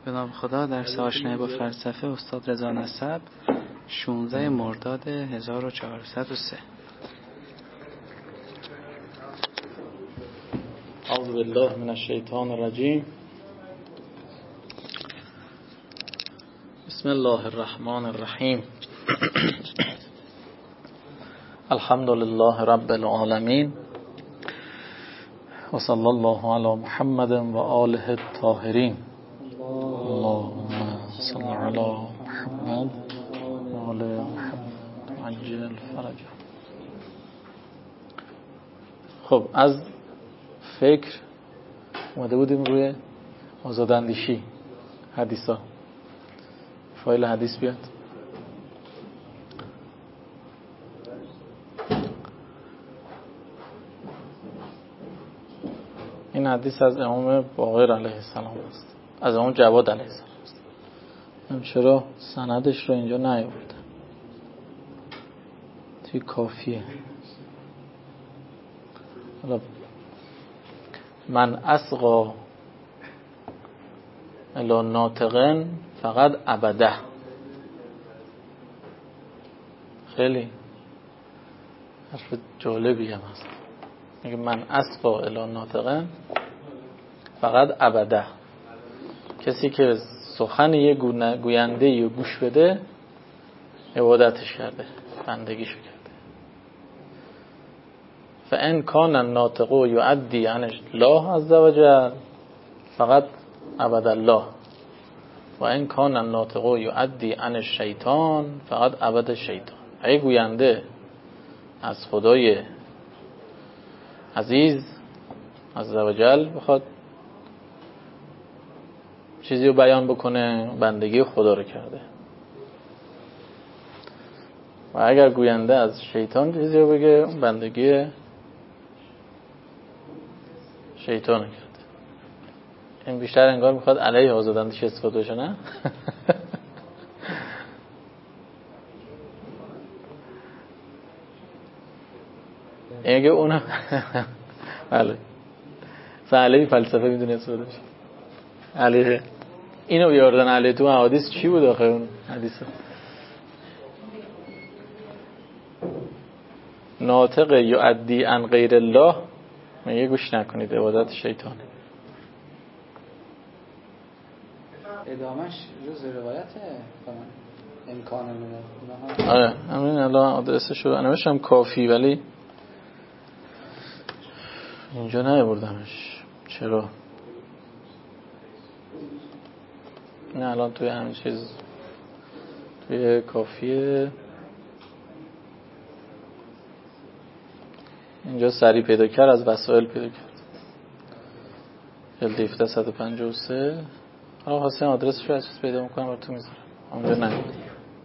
به نام خدا. درس آشنایی با فلسفه استاد رضا نسب، 16 مرداد 1403. اعوذ بالله من الشیطان الرجیم. بسم الله الرحمن الرحیم. الحمد لله رب العالمین و صلی الله علی محمد و آله الطاهرین. اللهم صل علی محمد و آل محمد عجل فرجه. خب از فکر اومده بودیم روی آزاداندیشی، حدیثا. فایل حدیث بیاد. این حدیث از امام باقر علیه السلام است، از امام جواد علیه السلام است. چرا سندش رو اینجا نیاورده؟ توی کافیه. حالا من اسقا الا ناطقن فقط ابده. خیلی حرف جالبی هم هست. میگه من اسقا الا ناطقن فقط ابده. کسی که سخن یه گوینده یا گوش بده عبادتش کرده، بندگیشو کرده. فان کان الناطق یؤدی عن الله عز وجل فقط عبد الله و ان کان الناطق یؤدی عن الشیطان فقط عبد الشیطان. اگه گوینده از خدای عزیز عز وجل بخواد چیزی رو بیان بکنه، بندگی خدا رو کرده. و اگر گوینده از شیطان چیزی رو بگه، بندگی شیطان رو کرده. این بیشتر انگار میخواد علیه آزاداندیشی استفاده بشه، نه؟ اگه اونم بله علیه فلسفه میدونه استفاده بشه. علیه اینو بیاردن علیه تو حدیث چی بود آخه اون حدیثه؟ ناطق یؤدی عن غیر الله، میگه گوش نکنید، عبادت شیطانه. ادامش جز روایته امکان من. آره همین الان آدرسش رو نوشتم کافی، ولی اینجا نیاوردمش. چرا؟ نه الان توی همین چیز توی کافیه اینجا سری پیدا کرد، از وسائل پیدا کرد، جلد 1753. حالا خواستم آدرسش رو از چیز پیدا میکنم براتون میذارم. اونجا نیاورد.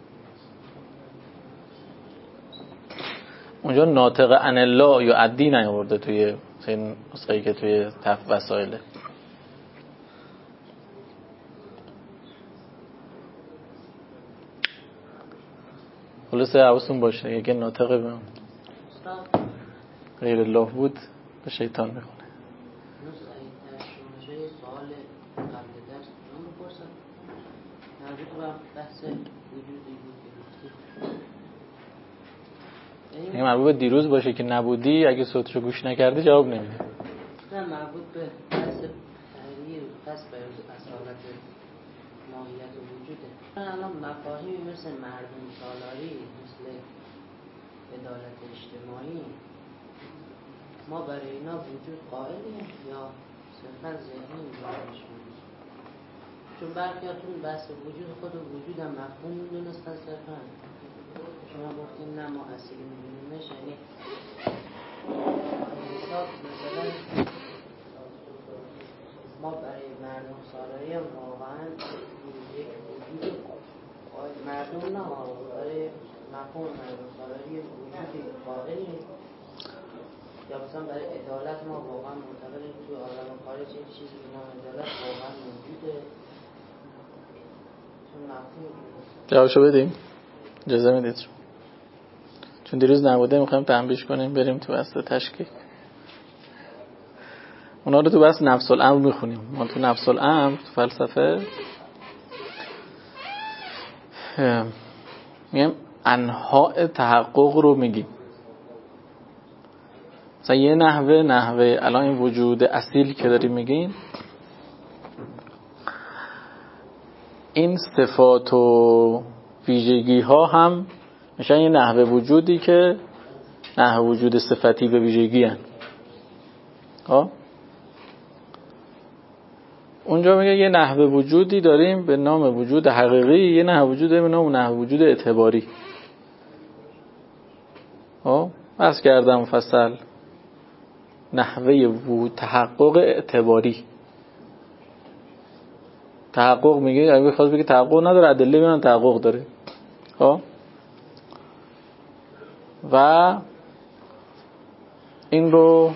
اونجا ناطق عن الله یا عدی نیاورده توی این نسخه‌ای که توی وسائله. خلاصه حواستون باشه اگه ناطق به غیر الله بود به شیطان میخونه. سوال قبل درس من بپرسم مربوط به بحث وجودی بود. این مربوط به دیروز باشه که نبودی، اگه صوتشو گوش نکردی جواب نمیده. نه مربوط به بحث تحریر بحث به اصالت ماهیت وجوده. الان مفاهیمی مثل مردم سالاری، مثل عدالت اجتماعی، ما برای اینا وجود قائلیم یا صرفا ذهنی وجودشون؟ چون برخیاتون بحث وجود خود و وجود هم مفهوم میدونستن صرفا. شما گفتیم نه ما اصیلی میدونیمش، یعنی حساب مثلا ما برای مردم سالاری هم واقعا یک وجود مردم نه، برای مفهوم مردم سالاری وجودی قائلیم، یا مثلا برای عدالت ما واقعا معتقدیم توی عالم خارج یک چیزی به نام عدالت واقعا موجوده؟ چون مفهوم جوابشو بدیم؟ اجازه میدید؟ چون دیروز نبوده میخوایم تنبیهش کنیم بریم تو بحث تشکیک. اونا رو تو بحث نفس الامر میخونیم. ما تو نفس الامر تو فلسفه میگم انواع تحقق رو میگیم. مثلا یه نحوه الان این وجود اصیل که داریم میگیم، این صفات و ویژگی ها هم میشن یه نحوه وجودی که نحوه وجود صفتی به ویژگی هن. اونجا میگه یه نحوه وجودی داریم به نام وجود حقیقی، یه نحوه وجود داریم به نام نحوه وجود اعتباری. بس کردم مفصل نحوه تحقق اعتباری. تحقق میگه اگه خواست بگه تحقق نداره، ادله میگن تحقق داره. و این رو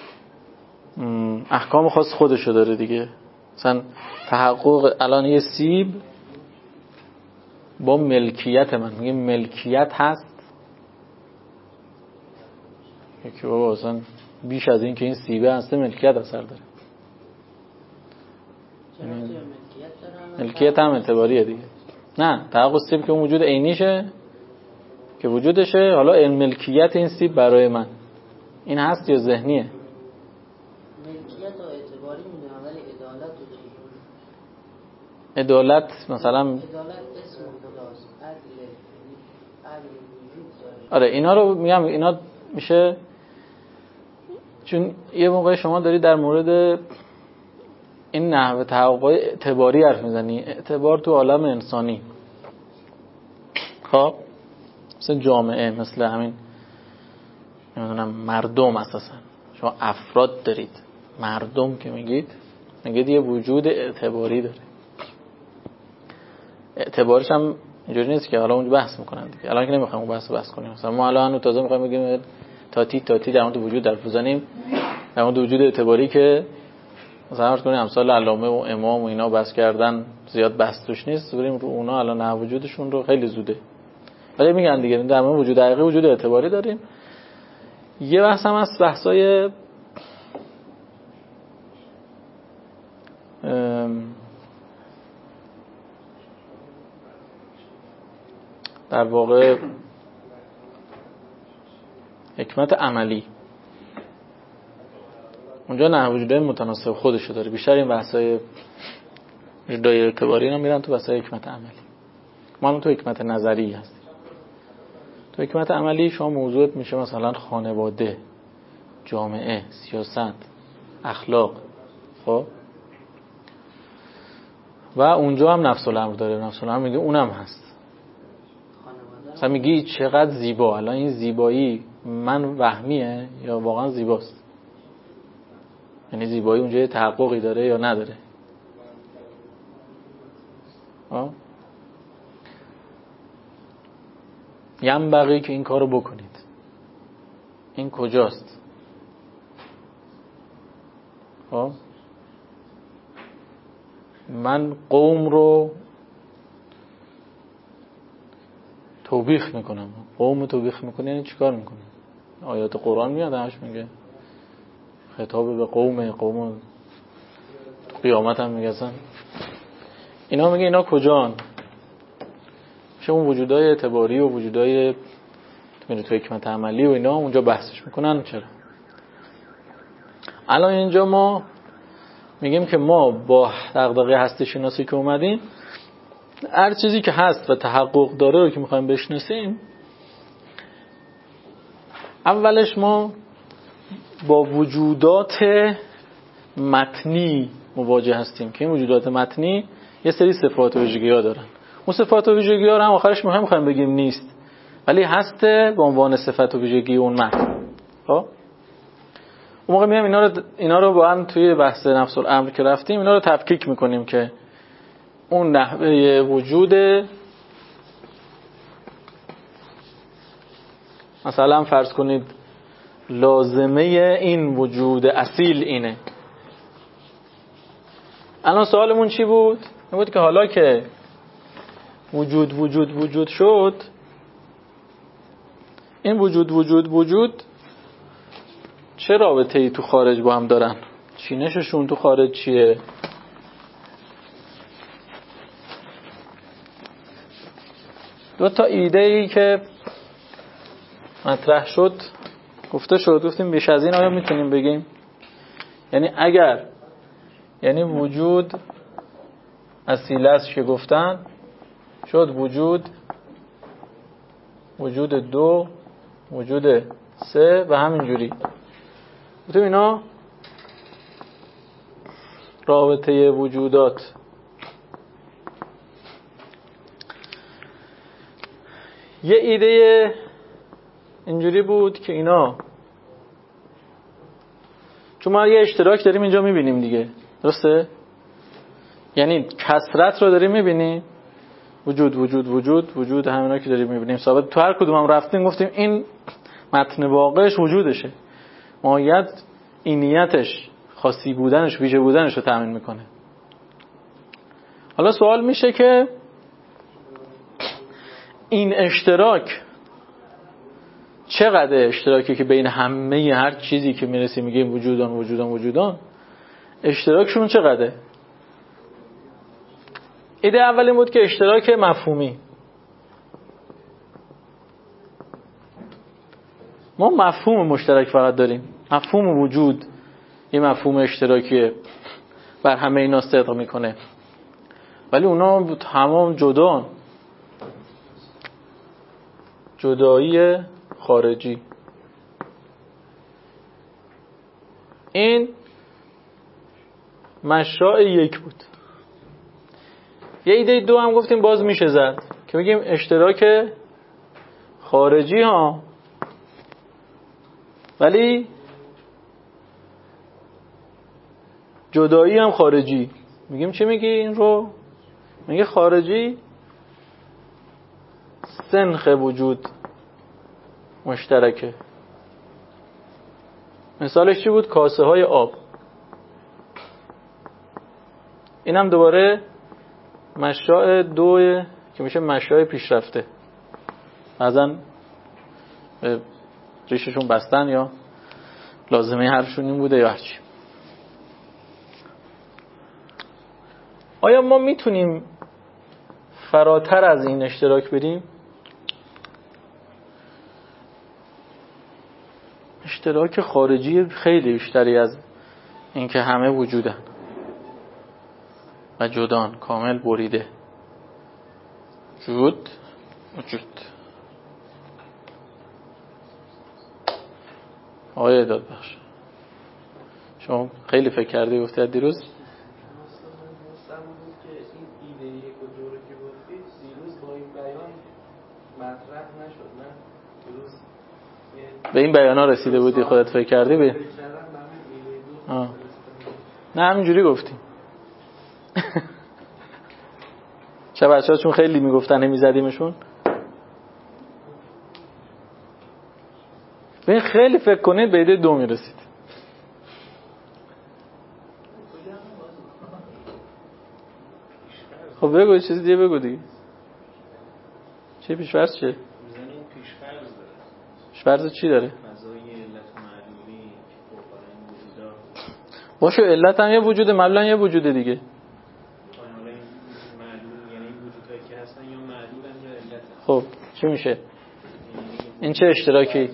احکام خاص خودشو داره دیگه. مثلا تحقق الان یه سیب با ملکیت من میگه ملکیت هست که بابا اصلا بیش از این که این سیبه هسته ملکیت اثر داره. ملکیت هم اعتباریه دیگه. نه تحقق سیب که اون وجود عینیشه که وجودشه، حالا این ملکیت این سیب برای من این هست یا ذهنیه؟ ملکیت و اعتباری میدونم، ولی عدالت رو داریم. عدالت مثلا عدالت اسم خداست، عدل وجود داره. آره اینا رو میگم، اینا میشه چون یه موقع شما داری در مورد این نحوه تحقق اعتباری حرف میزنی، اعتبار تو عالم انسانی، خب مثل جامعه، مثل همین نمیدونم مردم، اساسا شما افراد دارید، مردم که میگید یه وجود اعتباری داره. اعتبارش هم اینجوری نیست که حالا اونجا بحث میکنن دیگه، الان که نمیخوام بحث کنیم. مثلا ما الان تازه میخوایم بگیم تاتی در مورد وجود در بزنیم، در مورد وجود اعتباری که مثلا فرض کنیم امثال علامه و امام و اینا بحث کردن، زیاد بحث توش نیست، بریم رو اونا الان نه وجودشون رو خیلی زوده. ولی میگن دیگه در مورد وجود حقیقی وجود اعتباری داریم. یه بحث هم هست، بحثای در واقع حکمت عملی. اونجا نه وجودای متناسب خودشو داره. بیشتر این بحثای وجودای اعتباری اینا میرن تو بحثای حکمت عملی. ما تو حکمت نظری هست. تو حکمت عملی شما موضوعت میشه مثلا خانواده، جامعه، سیاست، اخلاق، خب و اونجا هم نفس الامر داره. نفس الامر میگه اونم هست. مثلا میگی چقدر زیبا، الان این زیبایی من وهمیه یا واقعا زیباست؟ یعنی زیبایی اونجا یه تحققی داره یا نداره؟ ینبغی که این کارو بکنید. این کجاست؟ من قوم رو توبیخ میکنم. قوم توبیخ میکنه یعنی چیکار میکنه؟ آیات قرآن میاد همش میگه خطاب به قوم قیامت هم میگه اصلا اینا میگه اینا کجان؟ میشه اون وجودای اعتباری و وجودای تو حکمت عملی و اینا اونجا بحثش میکنن. چرا؟ الان اینجا ما میگیم که ما با دغدغه هستی شناسی که اومدیم، هر چیزی که هست و تحقق داره رو که میخوایم بشناسیم، اولش ما با وجودات متنی مواجه هستیم که این وجودات متنی یه سری صفات و ویژگی‌ها دارن. اون صفات و ویژگی‌ها رو هم آخرش میخوایم بگیم نیست، ولی هست به عنوان صفت و ویژگی اون متن. خب اون موقع میام اینا رو با هم توی بحث نفس الامر که رفتیم اینا رو تفکیک میکنیم که اون نحوه وجود، مثلا فرض کنید لازمه این وجود اصیل اینه. الان سوالمون چی بود؟ این بود که حالا که وجود شد، این وجود چه رابطه ای تو خارج با هم دارن؟ چینششون تو خارج چیه؟ دو تا ایده ای که مطرح شد گفته شد، گفتیم بیش از این آیا میتونیم بگیم؟ یعنی اگر وجود اصیله است که گفتن شد وجود دو، وجود سه و همینجوری. گفتیم اینا رابطه وجودات یه ایده اینجوری بود که اینا، چون ما یه اشتراک داریم اینجا میبینیم دیگه، درسته؟ یعنی کثرت رو داریم میبینیم، وجود همینا که داریم میبینیم ثابت. تو هر کدوم هم رفتیم گفتیم این متن واقعش وجودشه، ماهیت اینیتش، خاصی بودنش، ویژه بودنش رو تامین میکنه. حالا سوال میشه که این اشتراک چقدر اشتراکی که بین همه هر چیزی که میرسیم میگیم وجودان اشتراکشون چقدره؟ ایده اول این بود که اشتراک مفهومی. ما مفهوم مشترک فقط داریم، مفهوم وجود یه مفهوم اشتراکیه بر همه اینا صدق میکنه، ولی اونا تمام جدایی خارجی. این مشاع یک بود. یه ایده دو هم گفتیم باز میشه زد که بگیم اشتراک خارجی ها، ولی جدایی هم خارجی. میگیم چی میگی این رو؟ میگه خارجی سنخ وجود مشترکه. مثالش چی بود؟ کاسه های آب. این هم دوباره مشاع دوه که میشه مشاع پیشرفته، بعضن ریششون بستن یا لازمه حرفشون این بوده یا هرچی. آیا ما میتونیم فراتر از این اشتراک بریم؟ اشتراک خارجی خیلی بیشتری از این که همه وجودن و جدان، کامل بریده. وجود آقای دادبخش شما خیلی فکر کردی گفتی از دیروز؟ به این بیانا رسیده بودی خودت فکر کردی به؟ نه همینجوری گفتیم. چه بچه‌ها چون خیلی میگفتن میزدیمشون. ببین خیلی فکر کنید به ایده دو میرسید. خب بگو چیزی دیگه بگو دیگه. چه پیش‌فرض چه؟ پیش‌فرض چی داره؟ باشه علت هم یه وجود، معلولا یه وجود دیگه. خب چی میشه؟ این چه اشتراکی؟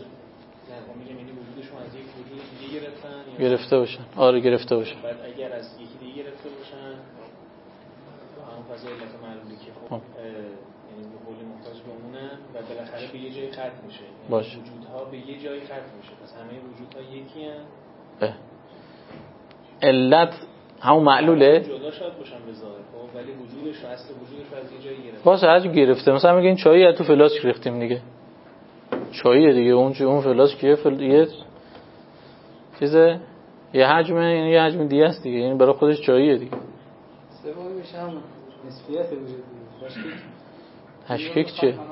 گرفته باشن. آره گرفته باشن. بعد اگر از یکی دیگه گرفته باشن همون فضای علت معلولی که خب یعنی به قول محتاج بمونن و بالاخره به یه جای ختم میشه. باشه. وجودها به یه جای ختم میشه. پس همه وجودها یکی ان. علت همون معلوله؟ جدا شاید باشن به ظاهر خب ولی وجودش اصل وجودش از یه جایی گرفته. واسه هرچی گرفته. مثلا میگین چایی تو فلاسک ریختیم دیگه. چایی دیگه اون فلاسک یه چیزه یه حجمه، یعنی یه حجم دیگه است دیگه، یعنی برای خودش چاییه دیگه. سوم میشه هم نسبیت وجود تشکیک چه؟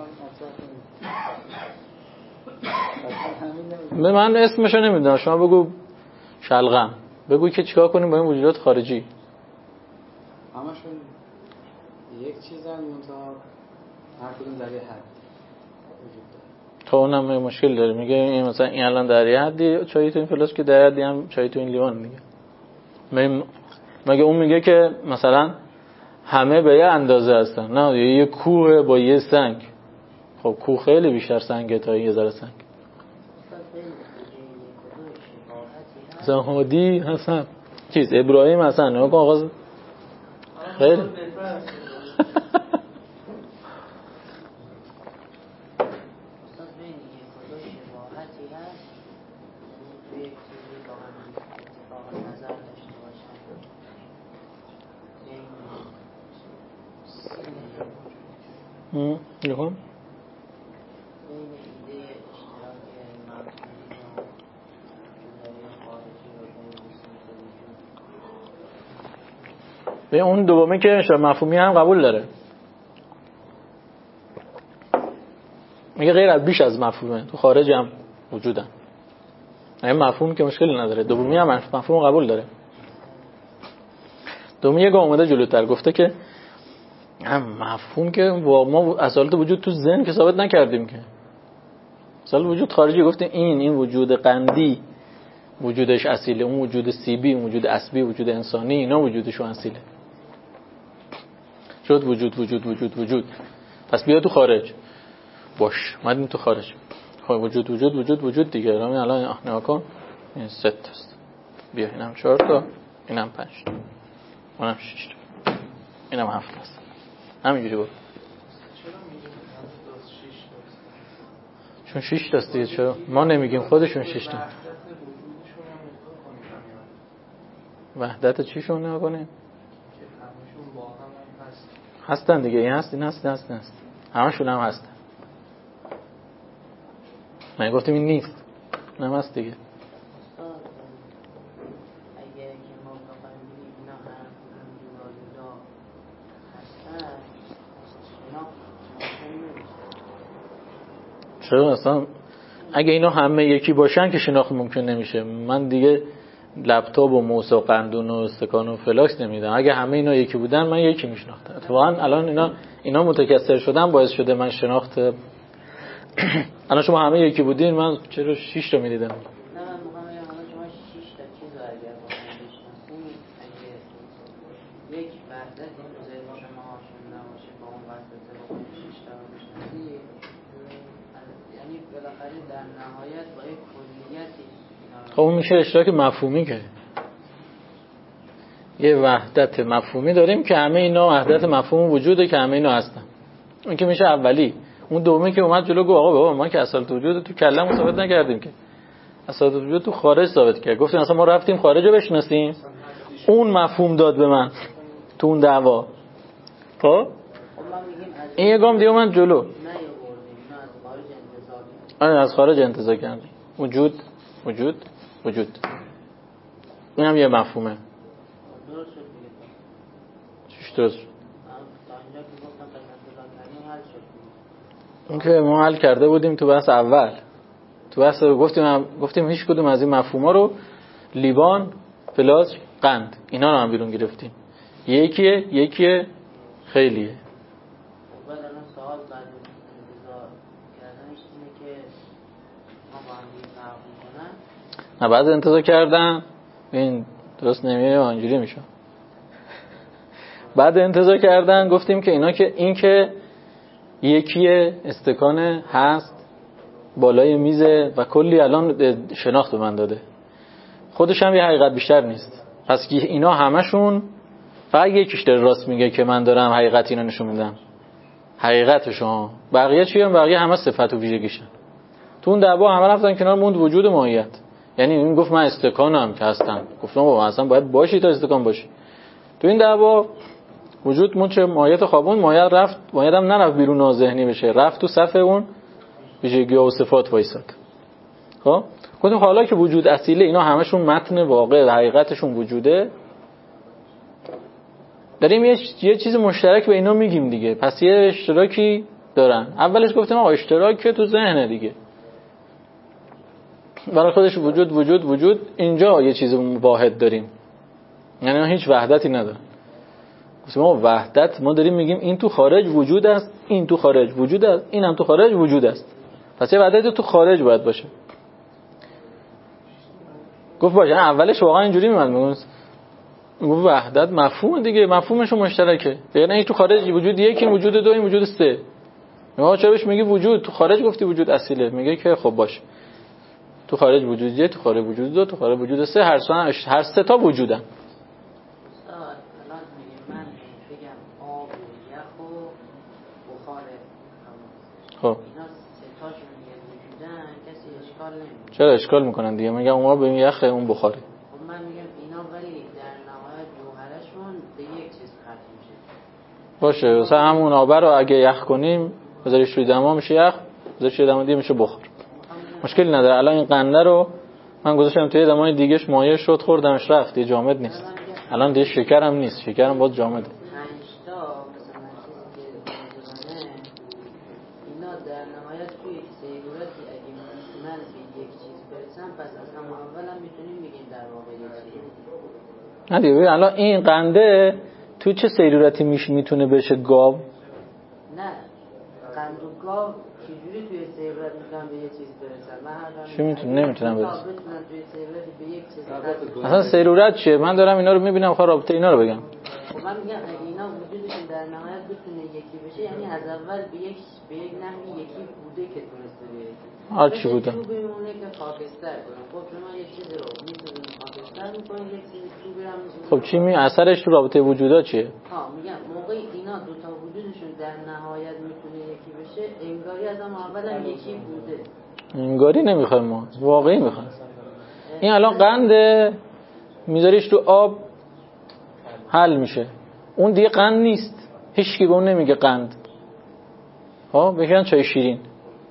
من اسمشو نمیدونم، شما بگو شلغم، بگو که چیکار کنیم با این وجودات خارجی. همشون یک چیزن منتها هر کدوم در یه حد وجود داره. تا اونم مشکل داره، میگه این مثلا این الان در یه حدی چایی تو این فلاس که در حدی هم چایی تو این لیوان دیگه. مگه اون میگه که مثلا همه به یه اندازه هستن؟ نه یه کوه با یه سنگ خب کوه خیلی بیشتر سنگه تا یه ذره سنگ. زهادی حسن چیز ابراهیم حسن نگاه کن آغاز خیلی نگاه به اون دومی که مفهومی هم قبول داره، میگه غیر از بیش از مفهومه تو خارج هم وجودن. این مفهوم که مشکلی نداره. دومی هم مفهوم قبول داره. دومی یه گام اومده جلوتر گفته که هم مفهوم که ما اصالت وجود تو ذهن که ثابت نکردیم که اصالت وجود خارجی گفتیم این وجود قندی وجودش اصیله، اون وجود سیبی، اون وجود اسبی، وجود انسانی، اینا وجودشون اصیله. شد وجود وجود وجود وجود. پس بیا تو خارج باش، اومدیم تو خارج. خب وجود وجود وجود وجود دیگه. رامین الان نگاه کن این 3 تاست، بیا اینم 4 تا، اینم 5 تا، اونم 6 تا، اینم 7 تاست. همینجوری بود. چون 6 تاست دیگه. چرا ما نمیگیم خودشون 6 تا؟ وحدت چیشون نگاه کنیم هستن دیگه. این هست، این هست، این هست، این هست. همشون هم هستن. من گفتم این نیست، این هم هست دیگه. چرا اصلا اگه اینا همه یکی باشن که شناخت ممکن نمیشه. من دیگه لپتاپ و موس و قندون و استکان و فلاکس نمیدم. اگه همه اینا یکی بودن من یکی میشناختم. اتفاقا الان اینا متکثر شدن باعث شده من شناخت الان شما همه یکی بودین من چرا 6 تا میدیدم؟ نه من میخوام بگم الان شما 6 تا چیز رو اگر بشناسین، اگه یک وحدت این روزه شما آشنا نباشه با اون وحدت رو 6 تا رو بشناسید، یعنی بالاخره در نهایت با یک کلیتی خب اون میشه اشتراک مفهومی که یه وحدت مفهومی داریم که همه اینا وحدت مفهوم وجوده که همه اینا هستن. اون که میشه اولی. اون دومی که اومد جلو گفت آقا بابا ما که اصالت وجود تو کلمو ثابت نکردیم که اصالت وجود تو خارج ثابت کرد. گفتیم اصلا ما رفتیم خارج رو بشناسیم، اون مفهوم داد به من تو اون دعوا. خب این یه گام دیگه اومد جلو. از خارج انتزاع کردیم. وجود وجود وجود. این هم یه مفهومه. چیش درست؟ اون که ما حل کرده بودیم تو بحث اول. تو بحث گفتیم هیچ کدوم از این مفهوما رو لیوان، فلاس، قند اینا رو هم بیرون گرفتیم. یکیه خیلیه. بعد الان سوال بعد انتظار کردنش اینه که ما با هم دیگه فرق می‌کنن. نه بعد انتظار کردن این درست نمیشه اونجوری میشه. بعد انتظار کردن گفتیم که اینا که این که یکیه استکان هست بالای میزه و کلی الان شناخت به من داده. خودش هم یه حقیقت بیشتر نیست. پس اینا همشون فقط یکیش داره راست میگه که من دارم حقیقت اینا نشون میدم. حقیقتشون. بقیه چی هم؟ بقیه همه صفت و ویژگیشن. تو اون دعوا همه رفتن کنار موند وجود ماهیت. یعنی این گفت من استکانم که هستم. گفتم بابا اصلا باید باشی تا استکان باشی. تو این دعوا وجود مون چه ماهیت خوابون، ماهیت رفت، ماهیت هم نرفت بیرون ناذهنی بشه، رفت تو صف اون ویژگی و صفات وایساد. خب گفتم حالا که وجود اصیله، اینا همشون متن واقع حقیقتشون وجوده، داریم یه چیز مشترک به اینا میگیم دیگه. پس یه اشتراکی دارن. اولش گفتم آقا اشتراک تو ذهنه دیگه، برای خودش وجود. اینجا یه چیز واحد داریم، یعنی هیچ وحدتی نداره. ما وحدت ما داریم میگیم این تو خارج وجود است، این تو خارج وجود است، این هم تو خارج وجود است. پس یه وحدت تو خارج باید باشه. گفت باشه. اولش واقعا اینجوری میگم گفت وحدت مفهوم دیگه، مفهومش مشترکه. یعنی این تو خارج وجود یک، این وجود دو، این وجود سه. ما چرا بهش میگی وجود؟ تو خارج گفتی وجود اصیله. میگه که خب باشه، تو خارج وجود 1، تو خارج وجود 2، تو خارج وجود 3، هر سه تا وجودن. خب چرا اشکال میکنن دیگه؟ میگم اونها به یخ اون بخاره. خب من میگم اینا ولی در نهایت جوهرشون به یک چیز ختم میشه. باشه مثلا همون آب رو اگه یخ کنیم بذاریش روی دما میشه یخ، بذاریش روی دما دیگه میشه بخار. مشکلی نداره. الان این قنده رو من گذاشتم توی دمای دیگهش مایع شد، خوردمش رفت، دیگه جامد نیست. الان دیگه شکر هم نیست، شکر هم باز جامده. 5 تا مثلا چیزی که اینا در نهایت توی سیروراتی اگه من به یک چیز برسم پس از همون اول هم میتونیم بگیم در واقع یک چیز. نه دیگه الان این قنده تو چه سیروراتی میتونه بشه گاو؟ نه قند و گاو چجوری توی سیرورت میتونن به یک چیز برسن؟ من چی میتونه؟ نمیتونن برسن. بتونن توی سیروراتی به یک چیز اصلا سیرورت چیه؟ من دارم اینا رو میبینم، خواهم رابطه اینا رو بگم. خب من میگم اگه اینا وجودشون در نهایت بتونه یکی بشه، یعنی از اول به یک نحوی یکی بوده که تونسته بیاره. هر چی بوده. چوبی میمونه که خاکستر کنه. خب شما یک چیزی رو میتونید خاکستر میکنید، یک چیزی چوبی هم میتونید. خب چی اثرش تو رابطه وجودا چیه؟ میگم موقعی اینا دو تا وجودشون در نهایت میتونه یکی بشه، انگاری از هم اول هم یکی بوده. انگاری نمیخوایم، ما واقعی میخوایم. این الان قنده میذاریش تو آب حل میشه، اون دیگه قند نیست، هیچ کی به اون نمیگه قند. بگن چای شیرین.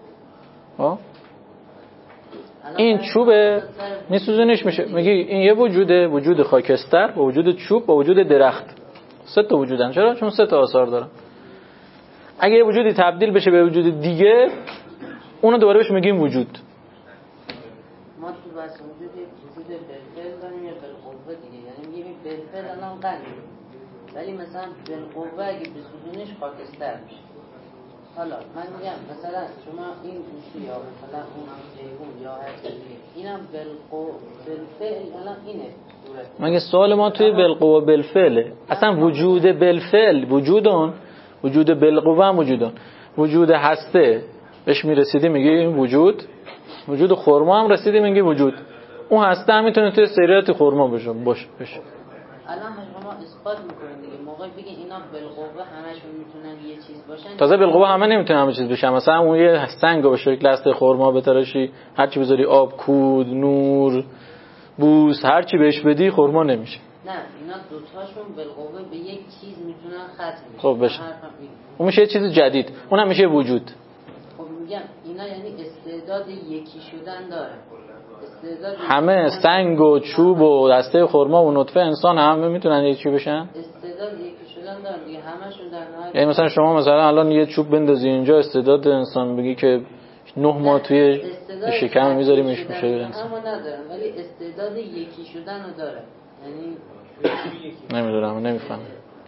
این چوبه میسوزونش میشه، میگی این یه وجوده، وجود خاکستر با وجود چوب با وجود درخت، 3 تا وجودن. چرا؟ چون 3 تا آثار دارن. اگه یه وجودی تبدیل بشه به وجود دیگه، اونو دوباره بهش میگیم وجود. ما تو بحث وجود بالفعل داریم یا بالقوه دیگه، یعنی میگیم بالفعل الان قنده، ولی مثلا بالقوه اگه بسوزونش خاکستر میشه. حالا من میگم مثلا شما این گوشی یا مثلا اون حیوان یا هر چیزی، اینم بالفعل الان اینه صورت. مگه سوال ما توی بالقوه بالفعله؟ اصلا وجود بالفعل وجودون، وجود بالقوه هم وجودون. وجود هسته بهش میرسیدی میگی این وجود، وجود خرما هم رسیدی میگی وجود. اون هسته هم میتونه توی سریعت خرما بشه. الان شما اثبات میکنید دیگه، موقع بگین اینا بالقوه همشون میتونن یه چیز باشن. تازه بالقوه همه نمیتونن همه چیز بشن. مثلا اون یه سنگو به شکل هسته خرما بتراشی، هر چی بذاری آب، کود، نور، بوس، هر چی بهش بدی خرما نمیشه. نه اینا دوتاشون بالقوه به یک چیز میتونن ختم بشن. خب بشه. اون میشه یه چیز جدید، اونم میشه وجود. خب میگم اینا یعنی استعداد یکی شدن دارن. همه سنگ و چوب و دسته خرما و نطفه انسان همه میتونن یکی بشن. استعداد یکی شدن دارن دیگه، همشون در نهایت. یعنی مثلا شما مثلا الان یه چوب بندازی اینجا، استعداد انسان بگی که 9 ماه توی شکم میذاریمش میشه انسان. اما ندارن ولی استعداد یکی شدن رو دارن. یعنی نمیدونم، نمیفهمم.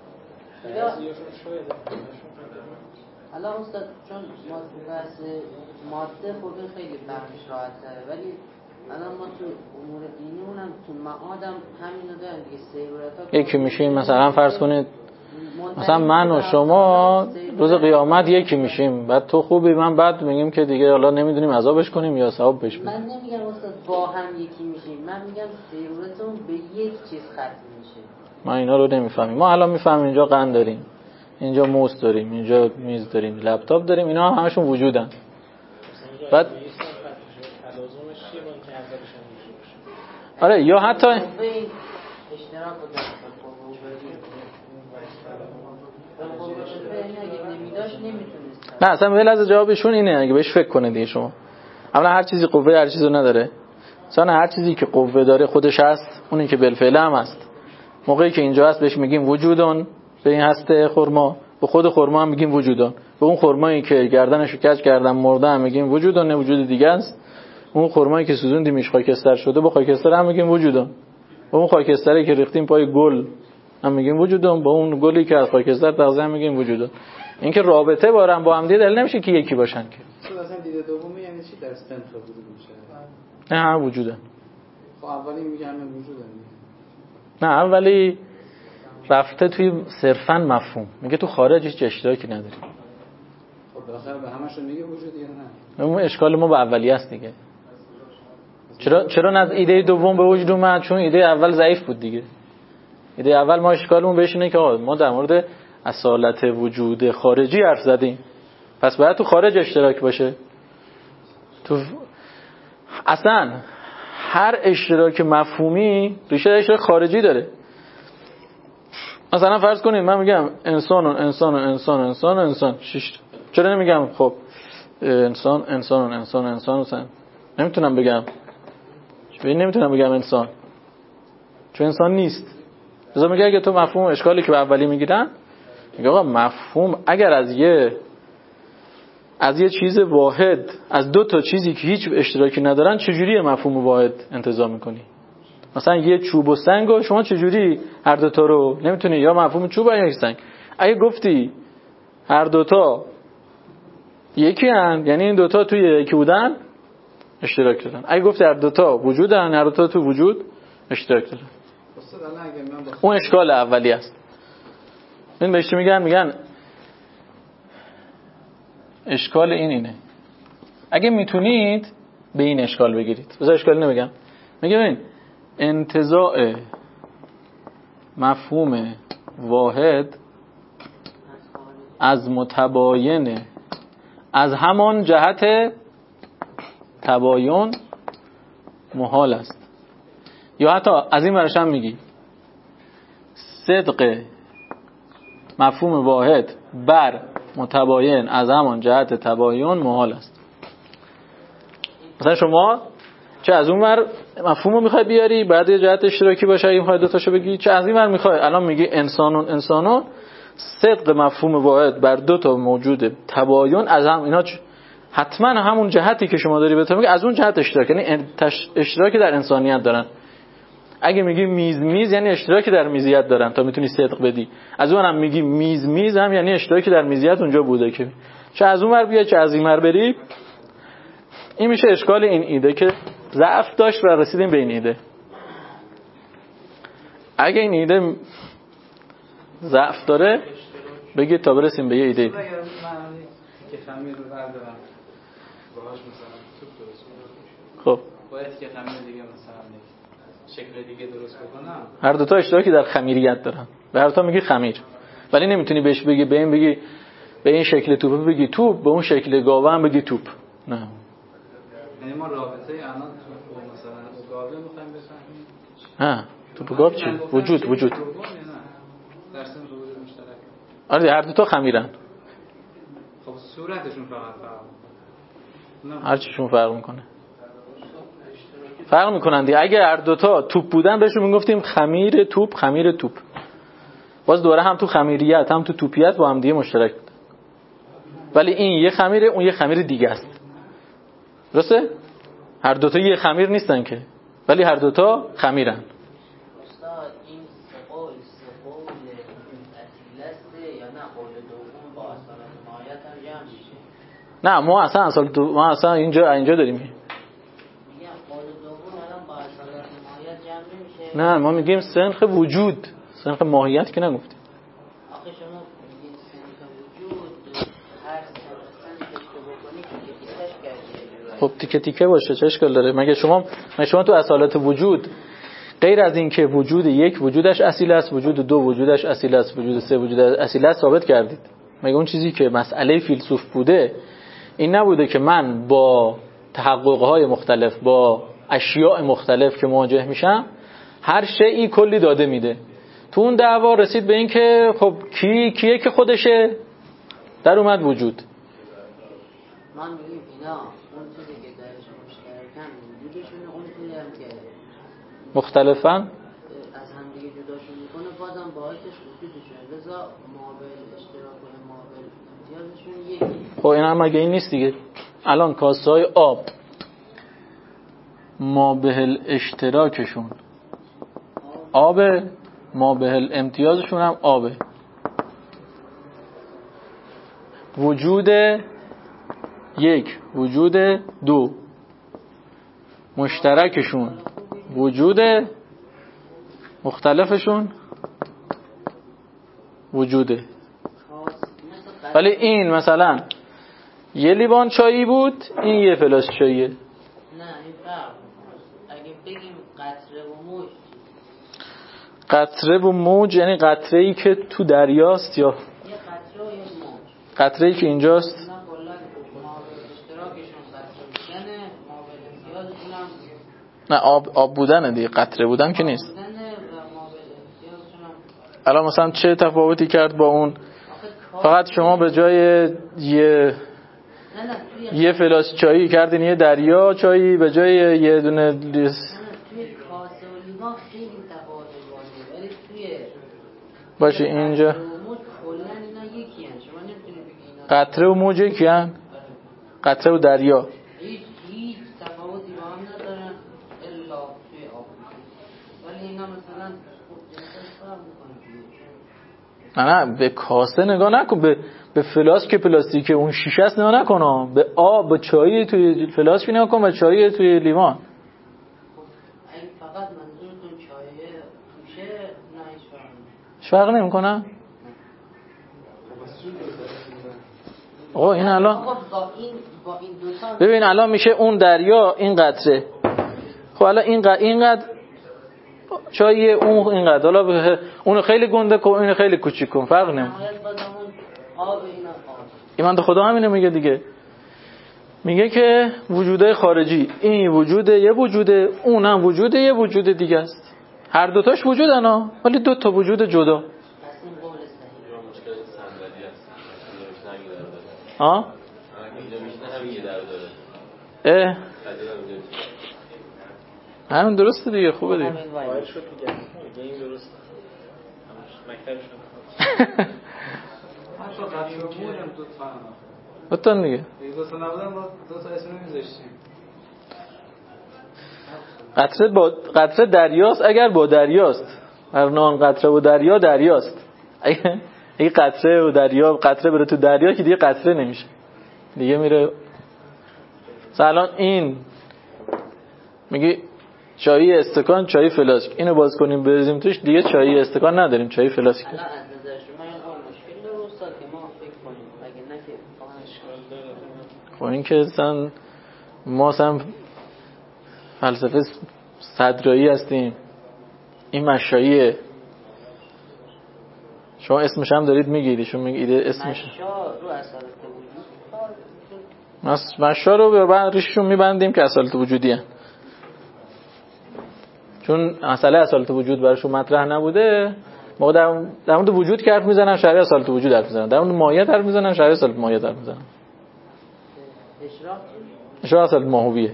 الان استاد چون ما تو بحث ماده خوبه خیلی بحث راحت تره، ولی الان ما تو امور دینیمون هم تو معادم همینو دارن دیگه. سیرورتا یکی میشیم، مثلا فرض کنید مثلا من و شما روز قیامت یکی میشیم، بعد تو خوبی من بد، میگیم که دیگه حالا نمیدونیم عذابش کنیم یا ثواب بهش بدیم. من نمیگم استاد با هم یکی میشیم، من میگم سیرورتون به یک چیز ختم میشه. ما اینا رو نمیفهمیم. ما الان میفهمیم اینجا قند داریم، اینجا موس داریم، اینجا میز داریم، لپتاپ داریم، اینا همشون وجودن. بعد آره یا حتی نه اصلا به لحظه جوابشون اینه، اگه بهش فکر کنه دیگه شما. اولا هر چیزی قوه هر چیزو نداره. مثلا هر چیزی که قوه داره خودش هست، اونی که بالفعل هم هست. موقعی که اینجا هست بهش میگیم وجودون، به این هسته خرما، به خود خرما هم میگیم وجودون. به اون خرمایی که گردنشو کج کردن مرده هم میگیم وجودون، نه وجود دیگه است. اون خرمایی که سوزوندیمش خاکستر شده، با خاکستر هم میگیم وجودون. با اون خاکستری که ریختیم پای گل هم میگیم وجودون، با اون گلی که از خاکستر تغذیه میگیم وجودون. اینکه رابطه با هم دیگه دلیل نمیشه که یکی باشن که. اصلا دید دومی یعنی چی در استنت وجود میشه؟ نه هم وجودن. خب اولی میگن وجودن. نه اولی رفته توی صرفاً مفهوم، میگه تو خارج هیچ اشتراکی نداری. خب بالاخره به همشون میگه وجود یا نه؟ اون اشکال ما به اولیه است دیگه. چرا نه ایده دوم به وجود اومد؟ چون ایده اول ضعیف بود دیگه. ایده اول ما اشکالمون بهش اینه که ما در مورد اصالت وجود خارجی حرف زدیم، پس باید تو خارج اشتراک باشه. تو اصلا هر اشتراک مفهومی ریشه اشتراک خارجی داره. مثلا فرض کنید من میگم انسان شش. چرا نمیگم خب انسان نمیتونم بگم انسان، چون انسان نیست. لذا میگه اگه تو مفهوم اشکالی که به اولی میگیرن، میگه آقا مفهوم اگر از یه چیز واحد، از دو تا چیزی که هیچ اشتراکی ندارن، چجوری مفهوم واحد انتزاع میکنی؟ مثلا یه چوب و سنگو شما چجوری هر دو تا رو نمیتونی، یا مفهوم چوب یا یک سنگ. اگه گفتی هر دو تا یکی هن، یعنی این دو تا توی یکی بودن اشتراک دارن. اگه گفتی هر دو تا وجودن، هر دو تا تو وجود اشتراک دارن. اون اشکال اولی است. این بهش میگن اشکال اینه. اگه میتونید به این اشکال بگیرید. بذار اشکالی نمیگم. میگم انتزاع مفهوم واحد از متباین از همان جهت تباین محال است. یا حتی از این ورش هم میگی صدق مفهوم واحد بر متباین از همان جهت تباین محال است. مثلا شما چه از اون ور مفهوم رو میخوای بیاری، بعد یه جهت اشتراکی باشه اگه میخوای دوتاشو بگی، چه از این ور میخوای الان میگی انسانون صدق مفهوم واحد بر دو تا موجود تباین از هم، اینا حتما همون جهتی که شما داری بهت میگه از اون جهت اشتراک، یعنی اشتراکی در انسانیت دارن. اگه میگی میز یعنی اشتراکی در میزیت دارن تا میتونی صدق بدی. از اونم میگی میز هم یعنی اشتراکی در میزیت اونجا بوده که چه از اون ور بیا چه از این ور بری. این میشه اشکال این ایده که ضعف داشت و رسیدیم به این ایده. اگه این ایده ضعف داره بگید تا برسیم به یه ایده. که خمیر رو بردارم باهاش مثلا توپ درست کنم، خب باید که خمیر دیگه مثلا شکل دیگه درست بکنم. هر دو تا اشتراکی در خمیریت دارن. به هر تا میگی خمیر، ولی نمیتونی بهش بگی به این بگی به این شکل توپ بگی توپ، به اون شکل گاوه هم بگی توپ. نه، یعنی ما رابطه الان توپ مثلا گاوه میخوایم بفهمیم. ها توپ گاو چی؟ وجود در سن وجود مشترک. آره هر دو تا خمیرن. خب صورتشون فقط فرق میکنه. هر چیشون فرق میکنه. فرق میکنن دیگه. اگه هر دو تا توپ بودن بهشون میگفتیم خمیر توپ. باز دوره هم تو خمیریت هم تو توپیت با هم دیگه مشترک بود. ولی این یه خمیره، اون یه خمیر دیگه است. درسته؟ هر دو تا یه خمیر نیستن که، ولی هر دو تا خمیرن. استاد این سقول اصیلسته یا نه قول دوم با اصالت ماهیت هم جمع میشه؟ نه ما اصلا اینجا داریم. میگم قول دوم الان با اصالت ماهیت جمع نمیشه؟ نه ما میگیم سنخ وجود، سنخ ماهیت که نگفتیم. آخه شما میگین سنخ وجود هر سنخش رو بکنی که تیکش کردی. خب تیکه باشه چه اشکال داره؟ مگه شما تو اصالت وجود غیر از این که وجود یک وجودش اصیل است، وجود دو وجودش اصیل است، وجود سه وجودش اصیل است ثابت کردید. مگه اون چیزی که مسئله فیلسوف بوده این نبوده که من با تحققهای مختلف با اشیاء مختلف که مواجه میشم هر شیئی کلی داده میده؟ تو اون دعوا رسید به این که خب کیه که خودشه، در اومد وجود. من میگیم اینا اون چیزی که درش مشترکن وجودشون اون چیزی هم که مختلفن از هم دیگه جداشون میکنه بازم باعثش وجودشون، لذا مابل اشتراک و مابل امتیازشون یکی. خب این هم مگه این نیست دیگه؟ الان کاسه‌های آب مابل اشتراکشون آب، مابل امتیازشون هم آبه. وجود یک وجود دو مشترکشون وجود، مختلفشون وجوده. ولی این مثلا یه لیوان چایی بود، این یه فلاس چاییه. نه این فرق. اگه بگیم قطره و موج، قطره و موج یعنی قطره‌ای که تو دریاست یا یه قطره و یه موج. قطره‌ای که اینجاست؟ اینا کلا مابع اشتراکشون قطره بودنه، مابع امتیازشون هم نه آب بودنه دیگه، قطره بودن که نیست. بودنه و مابع امتیازشون هم. الان مثلا چه تفاوتی کرد با اون؟ فقط شما به جای یه فلاس چایی کردین یه دریا چایی، به جای یه دونه توی کاسه و لیوان خیلی تفاوت واضحه، ولی توی باشه اینجا موج کلا اینا یکی هن. شما نمیتونی بگی اینا قطره و موج یکی هن؟ قطره و دریا هیچ تفاوتی با هم ندارن الا توی آب. ولی اینا مثلا فرق میکنه. نه به کاسه نگاه نکن، به فلاس که پلاستیکه اون شیشه است نگاه نکن، به آب، به چایی توی فلاس نگاه کن و چایی توی لیوان. اگه فقط منظورتون چایه توشه، نه هیچ فرق نمیکنه. آقا این الان با این دوتا ببین الان میشه اون دریا این قطره، خب الان اینقدر چای اون اینقدر، حالا اونو خیلی گنده کن اینو خیلی کوچیک کن، فرق نمیکنه. ایمان تو خدا همینه میگه دیگه، میگه که وجودای خارجی این وجود یه وجوده، اونم وجود یه وجود دیگه است، هر دوتاش وجودن ها، ولی دو تا وجود جدا. ها؟ همین درسته دیگه، خوبه دیگه. باید شد دیگه این درسته. مکتبشون حتی قطره و موج هم دو تا هم بطن دیگه دو تا نبودن با دو تا اسم نمیذاشتیم. قطره دریاست اگر با دریاست، هر نوع قطره و دریا دریاست. اگه قطره و دریا قطره بره تو دریا که دیگه قطره نمیشه، دیگه میره. الان این میگه چایی استکان چایی فلاسک، اینو باز کنیم بریزیم توش دیگه چایی استکان نداریم، چایی فلاسک. الان از نظر شما این مشکل داره استاد که ما فکر کنیم اگه نه که اشکال داره. خب این که مثلا ما هم فلسفه صدرایی هستیم، این مشاییه، شما اسمش هم دارید میگیری، شما میگید اسمش مشا رو اصالت وجود، مشا رو به بعد ریششون میبندیم که اصالت وجودی هن. چون مسئله اصالت وجود براشون مطرح نبوده، ما در مورد وجود حرف میزنن، شرح اصالت وجود حرف میزنن، در مورد ماهیت حرف میزنن، شرح اصالت ماهیت حرف میزنن. اشراق اصالت ماهویه.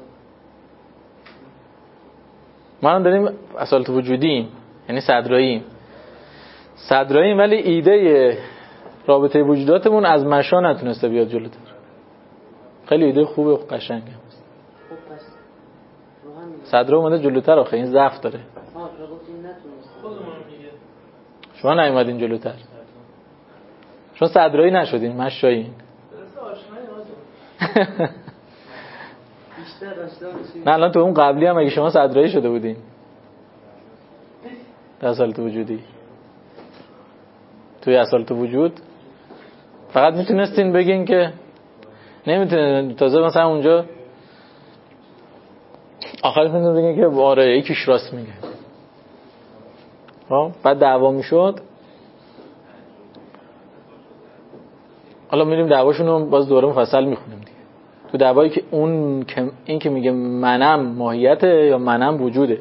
ما هم داریم اصالت وجودیم، یعنی صدراییم ولی ایده رابطه وجوداتمون از مشا نتونسته بیاد جلوتر. خیلی ایده خوبه و قشنگه. صدر اومده جلوتر، آخه این ضعف داره. شما نیومدین جلوتر، شما صدرایی نشدین، مشایین. نه الان تو اون قبلی هم اگه شما صدرایی شده بودین در اصالت وجودی، توی اصالت وجود فقط میتونستین بگین که نمیتونه، تازه مثلا اونجا آخرش میتونین بگین که آره یکیش راست میگه. بعد دعوا میشد، حالا میریم دعواشونو باز دوره مفصل میخونیم دیگه. تو دعوایی که این که میگه منم ماهیته یا منم وجوده،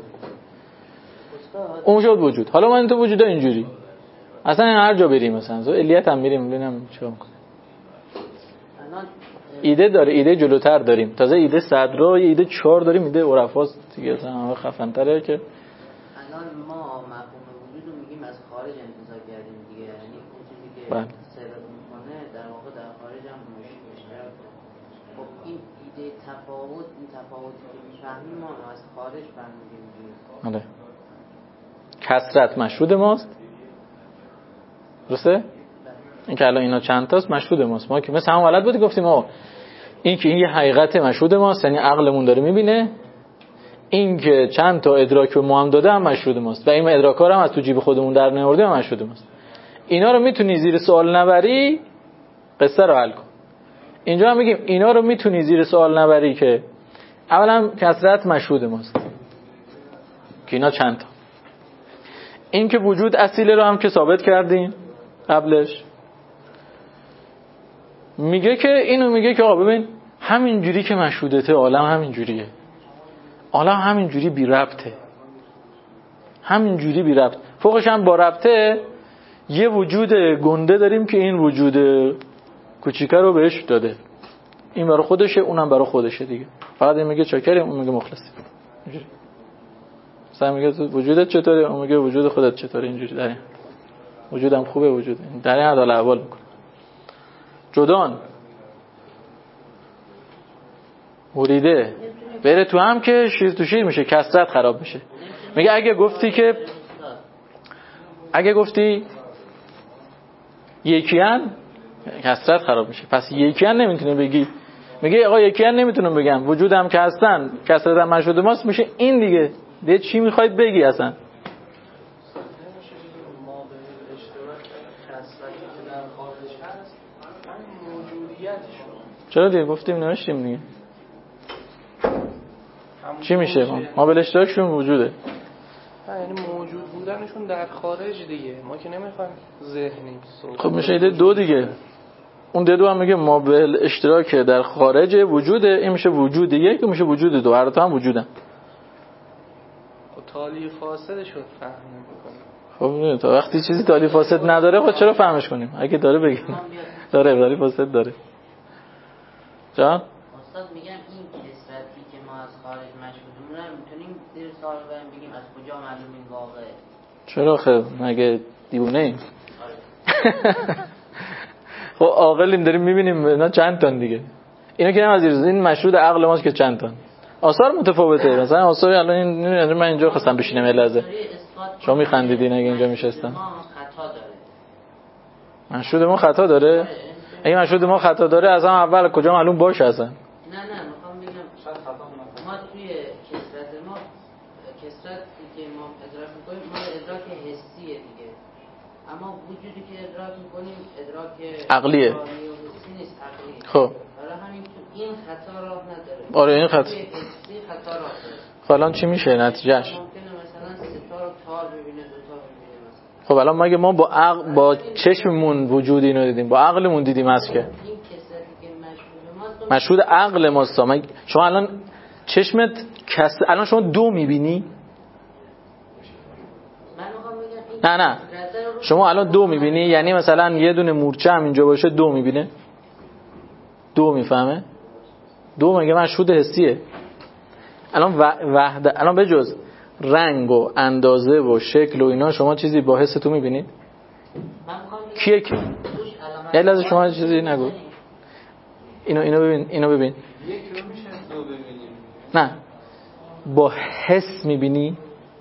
اون شد وجود. حالا من تو وجوده اینجوری اصلا هر جا بریم، مثلا علیت هم میریم ببینم چیکار میکنه. ایده داره، ایده جلوتر داریم، تازه ایده صدرا، ایده 4 داریم، ایده عرفاست دیگه، اصلا همه خفن تره. که الان ما مفهوم وجود رو میگیم از خارج انتزاع کردیم دیگه، یعنی اون چیزی که سبب میکنه در واقع در خارج هم مشترک. خب این ایده تفاوت، این تفاوتی که میفهمیم ما از خارج فهمیدیم. آره کثرت مشهود ماست، درسته؟ این که الان اینا چند تاست مشهود ماست. ما که مثلا هم ولد بودی گفتیم این که این یه حقیقت مشهود ماست، یعنی عقلمون داره میبینه. این که چند تا ادراک به ما هم داده هم مشهود ماست و این ادراک‌ها رو هم از تو جیب خودمون در نیاوردیم هم مشهود ماست. اینا رو میتونی زیر سوال نبری، قصه رو حل کن. اینجا هم میگیم اینا رو میتونی زیر سوال نبری که اولا کثرت مشهود ماست که اینا چند تا. این که وجود اصیله رو هم که ثابت کردیم قبلش. میگه که آقا ببین همین جوری که مشهودته عالم همین جوریه. عالم همین جوری بی ربطه. همین جوری بی ربط. فوقش هم با ربطه یه وجود گنده داریم که این وجود کوچیکه رو بهش داده. این برای خودشه اونم برای خودشه دیگه. فقط این میگه چاکری اون میگه مخلصی. اینجوری. مثلا میگه وجودت چطوره اون میگه وجود خودت چطوره. اینجوری داره. وجودم خوبه وجود. در این حال احوال میکنه. جدان مریده بره تو هم که شیر تو شیر میشه کثرت خراب میشه. میگه اگه گفتی یکیان کثرت خراب میشه. پس یکیان نمیتونه بگی. میگه آقا یکیان نمیتونم بگم وجودم که هستن کثرتم مشهود ماست میشه این دیگه چی میخواید بگی اصلا؟ چرا دیگه گفتیم نوشتیم دیگه چی میشه ما بالاشتراکشون وجوده یعنی موجود بودنشون در خارج دیگه ما که نمیخوایم ذهنی خب میشه ایده دو دیگه اون دو هم میگه ما بالاشتراک در خارج وجوده این میشه وجود یک میشه وجود دو هر دو هم وجودن خب تالی فاسدشون فهم نمیکنه خب تا وقتی چیزی تالی فاسد نداره خب چرا فهمش کنیم اگه داره بگیم داره تالی فاسد داره جان استاد میگم این کثرتی که ما از خارج مشهودمون رو میتونیم زیر سوال بگیم از کجا معلوم این واقعه چرا خب مگه دیوونه ایم خب عاقلیم داریم میبینیم اینا چند تن دیگه اینا که نمی‌ذارید این مشهود عقل ماست که چند تن آثار متفاوته مثلا آثار الان این من اینجا خواستم بشینم یه لحظه شما میخندیدین اگه اینجا میشستم مشهود ما خطا داره اگه مشهود ما خطا داره از هم اول کجا معلوم باشه اصلا نه میخوام بگم ما توی کثرتی که ما ادراک میکنیم ما ادراک حسیه دیگه اما وجودی که ادراک میکنیم ادراک عقلیه حسی نیست عقلیه خب برای همین تو این خطا راه نداره آره این خطا توی حسی خطا راه داره خب الان چی میشه نتیجهش ممکنه مثلا سه تا رو تار ببینه دو تا ببینه مثلا خب الان مگه ما با چشممون وجود اینو دیدیم با عقلمون دیدیم است که مشهود عقل ماست شما الان چشمت الان شما دو میبینی نه شما الان دو میبینی یعنی مثلا یه دونه مورچه هم اینجا باشه دو میبینه دو میفهمه دو مگه مشهود حسیه الان به جز رنگ و اندازه و شکل و اینا شما چیزی با حستون میبینید کیه که یه لحظه شما چیزی نگو اینو ببین نه با حس میبینی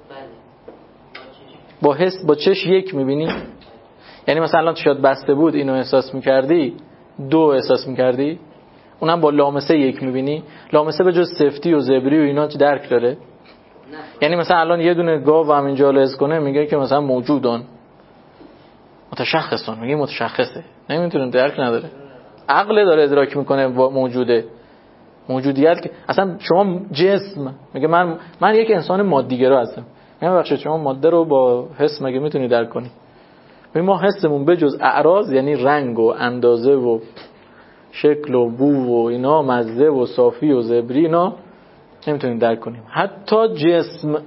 با حس با چش یک میبینی یعنی مثلا الان شاید بسته بود اینو احساس میکردی دو احساس میکردی اونم با لامسه یک میبینی لامسه به جز سفتی و زبری و اینا درک داره یعنی مثلا الان یه دونه گاو هم اینجا لحظ کنه میگه که مثلا موجودان متشخصون میگه متشخصه نمیتونه درک نداره عقل داره ادراک میکنه موجوده موجودیت که اصلا شما جسم میگه من یک انسان مادیگرا هستم میگم ببخشید شما ماده رو با حس مگه میتونی درک کنی ما حسمون به جز اعراض یعنی رنگ و اندازه و شکل و بو و اینا مزه و صافی و زبری اینا نمیتونیم درک کنیم حتی جسم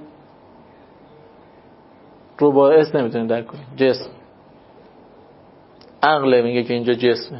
رو با حس نمیتونیم درک کنیم جسم عقل میگه که اینجا جسمه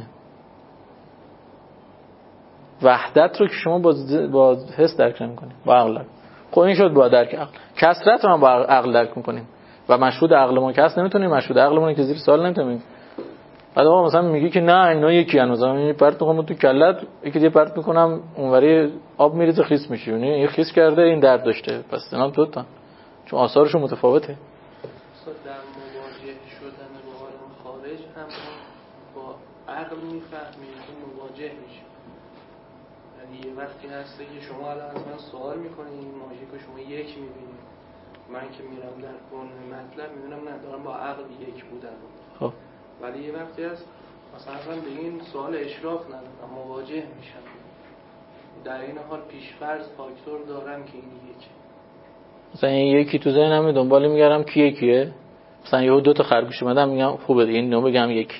وحدت رو که شما با حس درک نمی‌کنید با عقل خب این شد با درک عقل کثرت رو هم با عقل درک می‌کنیم و مشهود عقل ما کس نمیتونیم مشهود عقلمون که زیر سوال نمیتونیم بعد آقا مثلا میگه که نه اینا یکی ان مثلا این پرت می‌کنم تو کلت یکی دیگه پرت می‌کنم اونوری آب میریزه خیس میشه یعنی این خیس کرده این درد داشته پس اینا دو تا چون آثارشون متفاوته در مواجه شدن با عالم خارج هم با عقل میفهمیم که مواجه میشیم یعنی یه وقتی هسته که شما الان از من سوال میکنید این ماژیک رو شما یک میبینید من که میرم در قانون مطلب میبینم نه دارم با عقل یک بودن خب ولی یه وقتی هست مثلا به این سوال اشراف ندارم، مواجه میشم، در این حال پیشفرض فاکتور دارم که این یکی. مثلا این یکی تو ذهنم دنبال میگردم کی یکیه، مثلا یهو 2 تا خرگوش اومدم میگم خوبه دیگه اینو بگم یکی،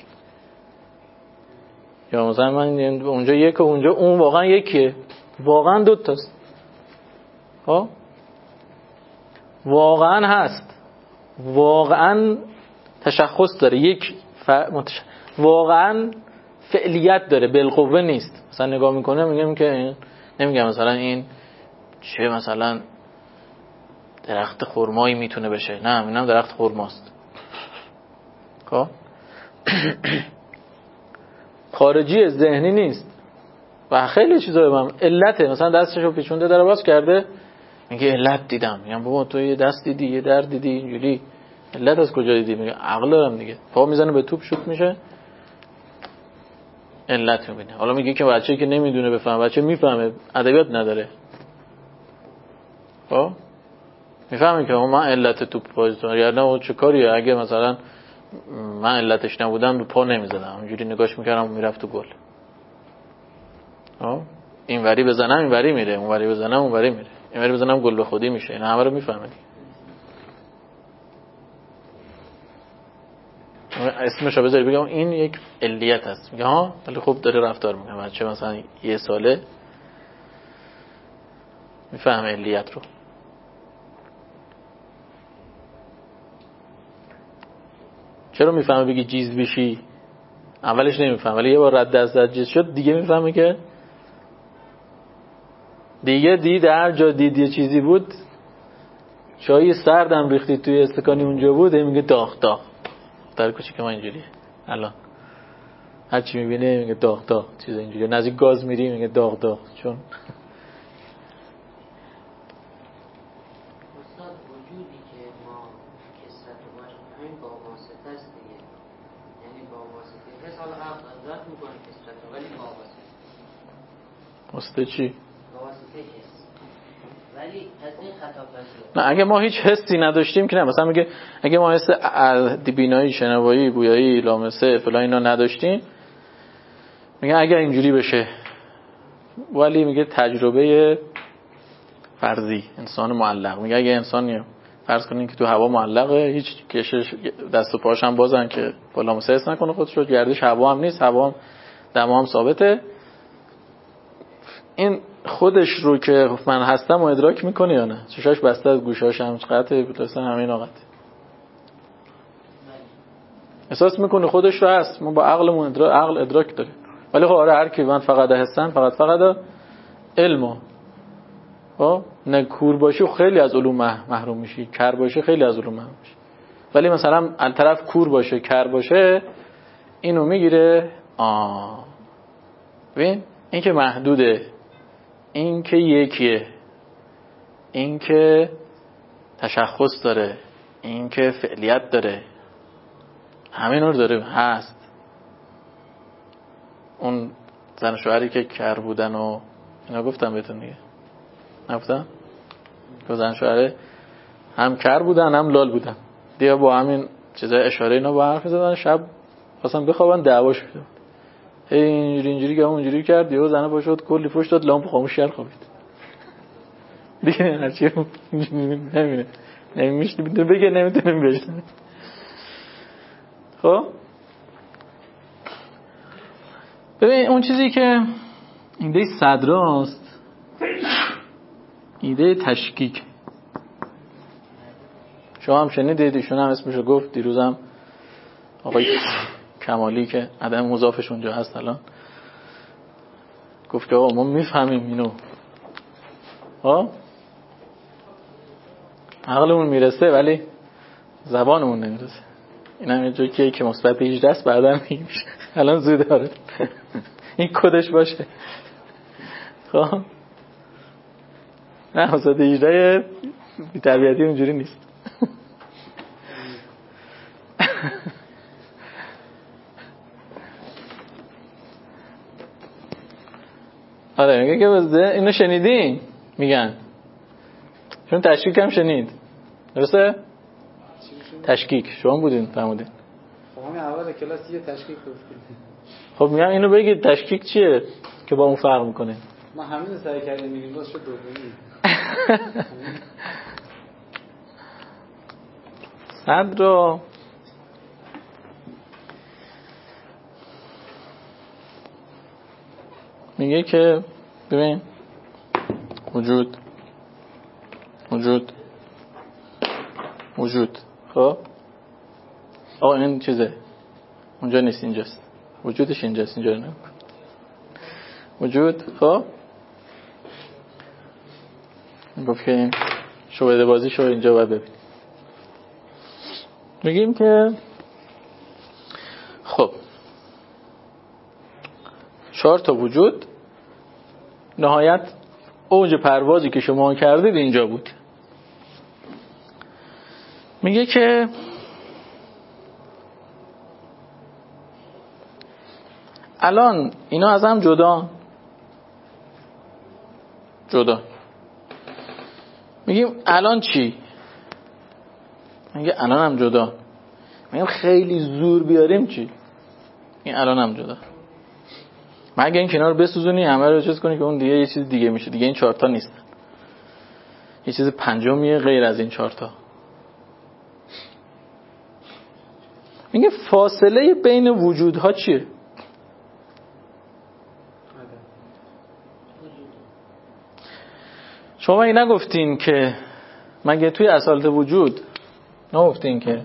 یا مثلا من اونجا یک و اونجا اون واقعا یکیه، واقعا 2 تاست. ها واقعا هست، واقعا تشخص داره، یک واقعا فعلیت داره، بالقوه نیست. مثلا نگاه میکنه میگم که نمیگم مثلا این چه مثلا درخت خرمایی میتونه بشه، نه اینم درخت خرماست. خب خارجی ذهنی نیست و خیلی چیزا به من علته. مثلا دستشو پیچونده داره باز کرده میگه علت دیدم، میگم بابا تو یه دست دیدی یه درد دیدی اینجوری، علت از کجا دیدی؟ میگه عقل دارم دیگه. پا میزنه به توپ شوت میشه، علت میبینه. حالا میگه که بچه‌ای که نمیدونه بفهمه، بچه میفهمه، ادبیات نداره. خب میفهمه که من علت توپ بازیتون یا نه اون چه کاریه. اگه مثلا من علتش نبودم رو پا نمیزدم، اونجوری نگاش میکردم میرفت تو گل. این وری بزنم این وری میره، اون وری بزنم اون وری میره، این وری بزنم گل به خودی میشه. اینا همه رو میفهمه. اسمش رو بذاری بگم این یک علیت است، میگه ها ولی خوب داره رفتار میکنه. بچه مثلا 1 ساله میفهمه علیت رو. چرا میفهمه بگی جیز بشی؟ اولش نمیفهمه ولی یه بار رد از جیز شد دیگه میفهمه که دیگه دید هر جا دید یه چیزی بود، چای سردم ریختی توی استکانی اونجا بود، میگه داغ داغ. در کوچیک ما اینجوریه الان، هر چی میبینه میگه داغ داغ، چیز اینجوریه. نزدیک گاز میری میگه داغ داغ. چون استاد وجودی که ما کسرت رو باش همین با واسطه است دیگه، یعنی با واسطه حس حالا عقل ادراک میکنه کسرت رو، ولی با واسطه چی؟ با واسطه حس، ولی از این خطا پذیره. نه اگه ما هیچ حسی نداشتیم که نه. مثلا میگه اگه ما حس بینایی، شنوایی، بویایی، لامسه فلان اینا نداشتیم، میگه اگر اینجوری بشه، ولی میگه تجربه فرضی انسان معلق. میگه اگه انسانی فرض کنین که تو هوا معلقه، هیچ کشش دست و پاش هم بازن که با لامسه حس نکنه خودش رو، گردش هوا هم نیست، هوا هم دما هم ثابته، این خودش رو که من هستم و ادراک میکنه یا نه؟ چشاش بسته از گوشاش هم قطعه بتوسن همین آقت احساس میکنه خودش رو هست. ما با عقلمون عقل ادراک داره. ولی خب آره هر کی من فقط حسن فقط علمو نه کور باشی خیلی از علوم محروم میشی، کر باشی خیلی از علوم محروم میشی. ولی مثلا از طرف کور باشه کر باشه اینو میگیره. ببین این که محدوده، این که یکیه، این که تشخص داره، این که فعلیت داره، همه اینا رو داره هست. اون زن و شوهری که کر بودن و اینا گفتم بهتون دیگه، نگفتم؟ که زن و شوهره هم کر بودن هم لال بودن دیگه، با همین چیزای اشاره اینا با حرف زدن، شب خواستن بخوابن دعوا شد. اینجوری که اونجوری کرد، دیگه زنه پا شد کلی فوش داد، لامپ خاموش کرد خوابید دیگه. هرچی نمیشه بگه نمیتونیم بشنه. خب ببین اون چیزی که ایده صدراست، ایده تشکیک. شما هم شنیدید، ایشون هم اسمشو گفت دیروزم، آقای کمالی که عدم مضافش اونجا هست الان، گفت که آقا ما میفهمیم اینو، عقلمون میرسه ولی زبانمون نمیرسه. این هم یه جایی که مثبت 18 است، بعدا میگیم الان زود داره این کدش باشه. خب نه مثبت 18 بی تربیتی اونجوری نیست. آره میگه که اینو شنیدین، میگن چون تشکیک هم شنید، درسته؟ تشکیک شما بودین فرمودین. همین اول اول کلاس یه تشکیک گفتیم. خب میگم اینو بگید تشکیک چیه که با اون فرق میکنه. ما همین سعی کردیم میگیم باز شد دومی. صد رو میگه که ببین وجود خب این چیزه اونجا نیست اینجاست، وجودش اینجاست، اینجا نه وجود. خب گفت که این شوهده بازی شو اینجا باید ببین. میگیم که خب 4 تا وجود، نهایت اوج پروازی که شما کردید اینجا بود. میگه که الان اینا از هم جدا. میگیم الان چی؟ میگه الان هم جدا. میگیم خیلی زور بیاریم چی؟ این الان هم جدا. مگه این کنار بسوزونی همه رو چیز کنی که اون دیگه یه چیز دیگه میشه. دیگه این 4 تا نیستن، یه چیز پنجمیه غیر از این 4 تا. میگه فاصله بین وجودها چیه؟ شما مگه نگفتین که مگه توی اصالت وجود نگفتین که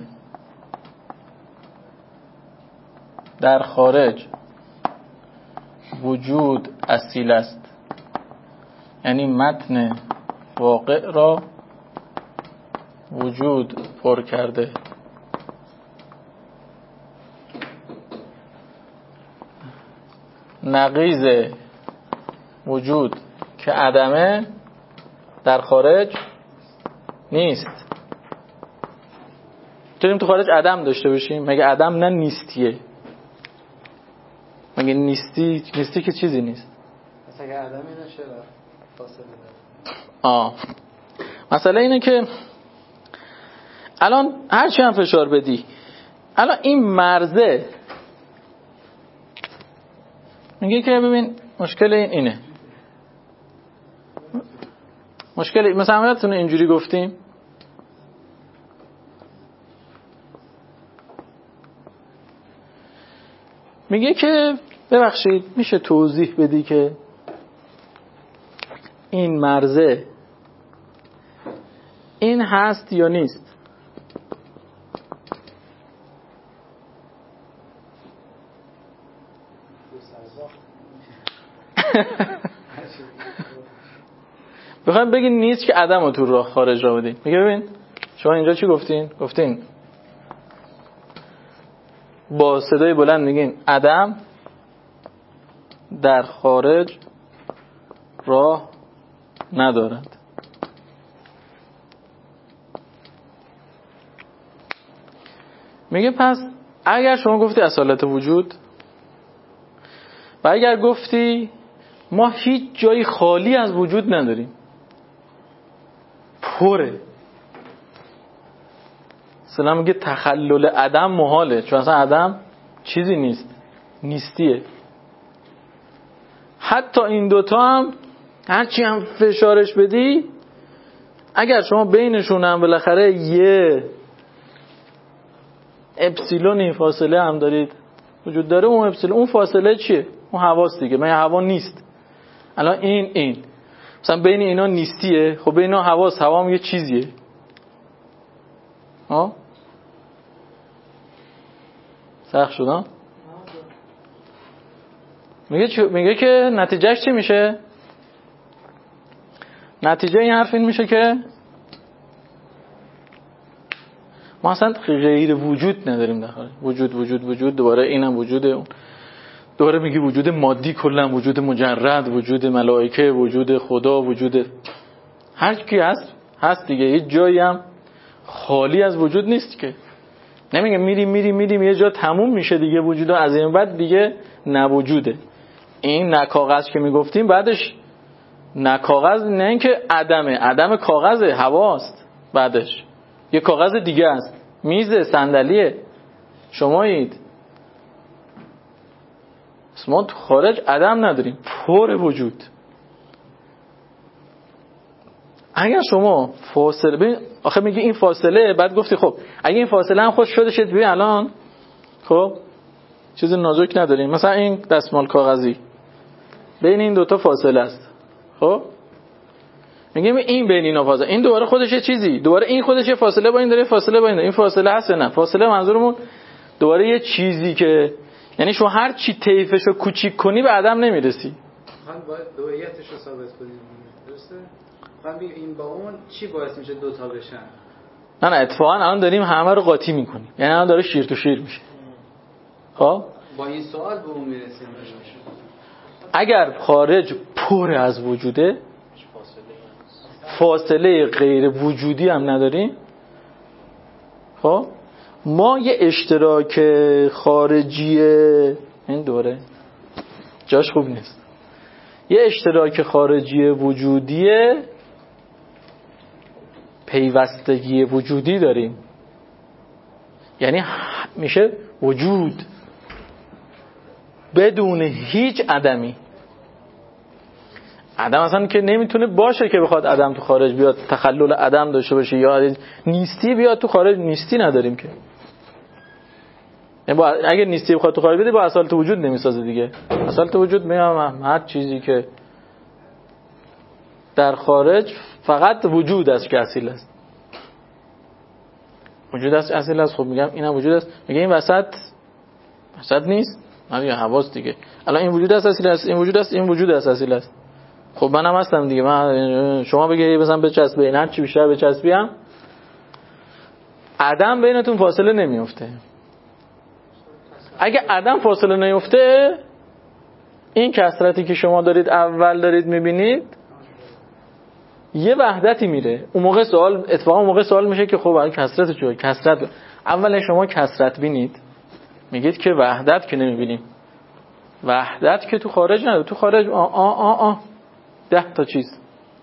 در خارج وجود اصیل است، یعنی متن واقع را وجود پر کرده. نقیض وجود که عدمه در خارج نیست. چطوریم تو خارج عدم داشته باشیم؟ مگه عدم نه نیستیه؟ مگه نیستی که چیزی نیست؟ مثلا اگه عدمی نشه فاصله داره. مسئله اینه که الان هرچی هم فشار بدی، الان این مرزه میگه که ببین مشکل اینه. مشکل مثلا همتون اینجوری گفتیم، میگه که ببخشید میشه توضیح بدی که این مرزه این هست یا نیست؟ بخوایم بگین نیست که عدم رو تو راه خارج را بدین. میگه ببین شما اینجا چی گفتین؟ گفتین با صدای بلند میگین عدم در خارج راه ندارد. میگه پس اگر شما گفتی اصالت وجود و اگر گفتی ما هیچ جایی خالی از وجود نداریم، پره، مثلا میگه تخلل عدم محاله، چون اصلا عدم چیزی نیست، نیستیه. حتی این دوتا هم هرچی هم فشارش بدی، اگر شما بینشون هم بالاخره یه اپسیلونی فاصله هم دارید وجود داره، اون اپسیلون اون فاصله چیه؟ اون هواست دیگه. من هوا نیست الان این مثلا بین اینا نیستیه، خب بین اینا هواست، هوا هم یه چیزیه. سخت شد. میگه که نتیجهش چی میشه؟ نتیجه این حرف این میشه که ما اصلا غیر وجود نداریم در خارج. وجود دوباره اینم وجوده، اون دوباره میگه وجود مادی، کلا وجود مجرد، وجود ملائکه، وجود خدا، وجود هر کی هست دیگه. هیچ جایی هم خالی از وجود نیست که. نمیگه میریم یه جا تموم میشه دیگه وجود، از این بعد دیگه نوجوده. این نکاغذ که میگفتیم بعدش نکاغذ نه اینکه عدم کاغذه، هواست. بعدش یه کاغذ دیگه است، میز، صندلیه، شمایید، ما تو خارج عدم نداریم، پر وجود. اگر شما فاصله ببین، آخه میگی این فاصله، بعد گفتی خب اگه این فاصله هم خود شده شد ببین الان خب چیز نازک نداریم، مثلا این دستمال کاغذی بین این دوتا فاصله است، خب میگیم این بین اینا فاصله، این دوباره خودش یه چیزی، دوباره این خودش یه فاصله با این داره، فاصله با این فاصله هست نه؟ فاصله منظورمون دوباره یه چیزی که یعنی شما هر چی طیفشو کوچیک کنی به عدم نمیرسی. هم باید دوئیتش رو ثابت کنیم، درسته؟ هم این با اون چی باعث میشه دوتا بشن؟ نه اتفاقا الان داریم همه رو قاطی میکنیم، یعنی الان داره شیر تو شیر میشه. خب با این سوال به اون میرسیم. اگر خارج پر از وجوده، فاصله غیر وجودی هم نداریم، خب ما یه اشتراک خارجی، این دوره جاش خوب نیست، یه اشتراک خارجی وجودی پیوستگی وجودی داریم، یعنی میشه وجود بدون هیچ عدمی. عدم اصلا که نمیتونه باشه که بخواد عدم تو خارج بیاد، تخلل عدم داشته باشه یا نیستی بیاد تو خارج، نیستی نداریم که. یعنی اگه نیستی بخواد تو خارج بیاد با اصالت وجود نمیسازه دیگه. اصالت وجود میگم هر چیزی که در خارج فقط وجود است که اصیل است. وجود است اصیل است. خب میگم اینم وجود است، میگه این وسط نیست، نه حواس دیگه. الان این وجود است اصیل است، این وجود است، این وجود است اصیل است. خب منم هستم دیگه. من شما بگی مثلا بچسب این هر چی بیشتر بچسبیم عدم بینتون فاصله نمیفته. اگه عدم فاصله نیفته، این کثرتی که شما دارید اول دارید میبینید یه وحدتی میره. اون موقع سوال میشه که خب الان کثرت چیه؟ کثرت اول شما کثرت بینید، میگید که وحدت که نمیبینیم. وحدت که تو خارج نداره. تو خارج 10 تا چیز.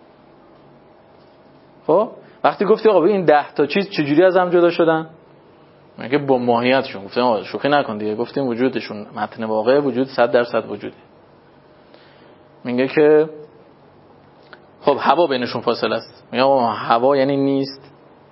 خب وقتی گفتی آقا این 10 تا چیز چجوری از هم جدا شدن؟ میگه با ماهیتشون. گفتم آقا شوخی نکن دیگه. گفتیم وجودشون متن واقع وجود 100% وجوده. میگه که خب هوا بینشون فاصله است. میگه آقا هوا یعنی نیست.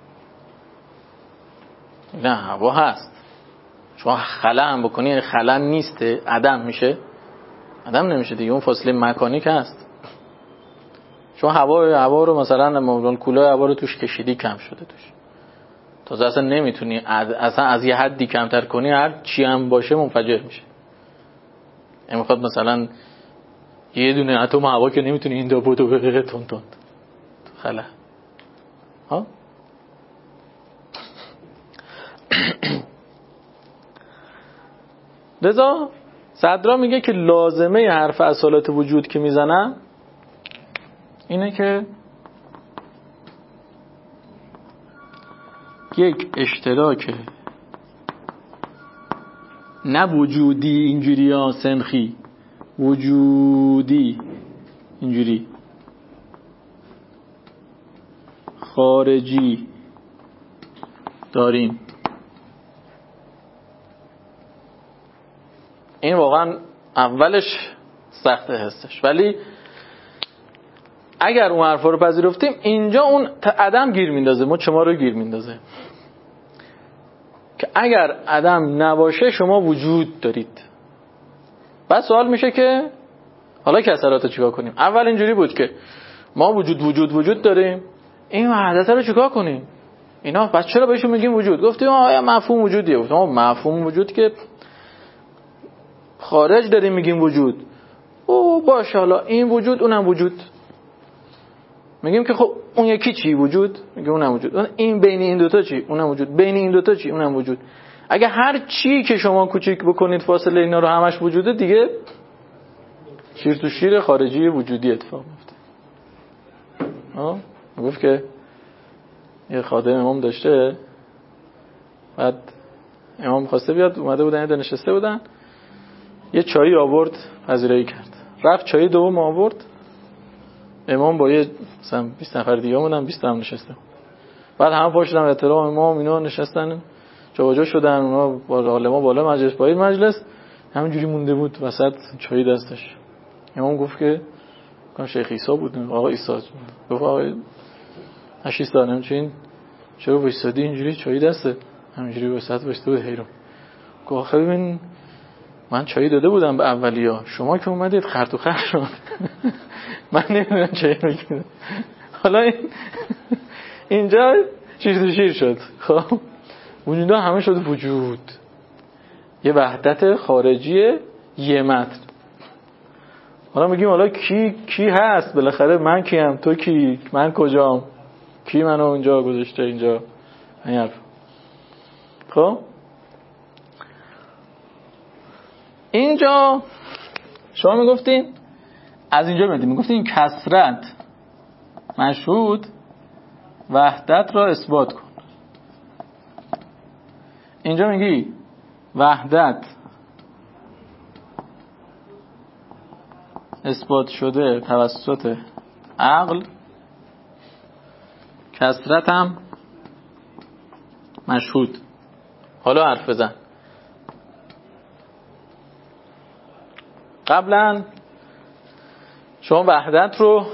نه هوا هست. شما خلا هم بکنی خلا نیسته، عدم میشه. عدم نمیشه دیگه، اون فاصله مکانیک هست. شما هوا رو مثلا مولان کوله هوا رو توش کشیدی کم شده توش. تازه اصلا نمیتونی اصلا از یه حدی کمتر کنی، هر چی هم باشه منفجر میشه. این میخواد مثلا یه دونه اتم هوا که نمیتونی این دو بودو بره تون تو خلا. ها لذا صدرا میگه که لازمه حرف اصالت وجود که میزنم اینه که یک اشتراک نه وجودی اینجوری ها سنخی، وجودی اینجوری خارجی داریم. این واقعا اولش سخته هستش، ولی اگر اون حرفا رو پذیرفتیم اینجا اون عدم گیر میندازه، ما شما رو گیر میندازه که اگر عدم نباشه شما وجود دارید. بعد سوال میشه که حالا کسرات رو چیکار کنیم؟ اول اینجوری بود که ما وجود داریم، این وحدت رو چیکار کنیم؟ اینا بس چرا بهشون میگیم وجود؟ گفتیم مفهوم وجودیه. گفتیم مفهوم وجود که خارج داریم میگیم وجود. باشه حالا این وجود اونم وجود. میگیم که خب اون یکی چی وجود؟ میگه اونم وجود. این بین این دوتا چی؟ اونم وجود. بین این دوتا چی؟ اونم وجود. اگه هر چی که شما کوچیک بکنید فاصله اینا رو همش وجوده دیگه، شیر تو شیر خارجی وجودی اتفاق میفته. گفت که یه خادم امام داشته، بعد امام خواسته بیاد، اومده بودن یه نشسته بودن، یه چایی آورد پذیرایی کرد، رفت چایی دوم آورد، امام با یه مثلا 20 نفر دیگه موندن، 20 هم نشسته. بعد هم پاشدن احترام امام اینا نشستن، جابجا شدن، اونا با علما بالا مجلس پایین مجلس، همینجوری مونده بود وسط چای دستش. امام گفت که کام شیخ عیسی بود، آقا عیسی گفت آقا 8 سال همچین چرا وایسادی اینجوری چای دسته همینجوری وسط وایساده بود حیران. گفت آخه ببین من چای داده بودم به اولیا، شما که اومدید خرط و خر شد من نمیدونم چای میگیرم. حالا اینجا شیر تو شیر شد. خب وجودا همه شد وجود، یه وحدت خارجی یه متن. حالا میگیم حالا کی هست بالاخره؟ من کیم؟ تو کی؟ من کجام؟ کی منو اونجا گذاشته اینجا؟ این حرف. خب اینجا شما میگفتین از اینجا میگفتین کثرت مشهود وحدت را اثبات کن. اینجا میگی وحدت اثبات شده توسط عقل، کثرت هم مشهود. حالا حرف بزن. قبلا شما وحدت رو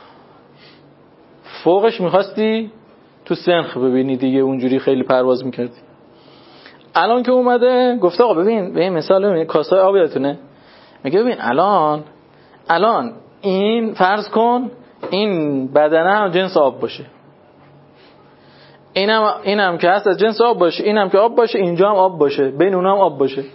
فوقش میخواستی تو سنخ ببینی دیگه، اونجوری خیلی پرواز میکردی. الان که اومده گفته آقا ببین مثال ببین کاسه آب یادتونه؟ میگه ببین الان این فرض کن این بدنه هم جنس آب باشه، اینم که هست از جنس آب باشه، اینم که آب باشه، اینجا هم آب باشه، بین اونها هم آب باشه.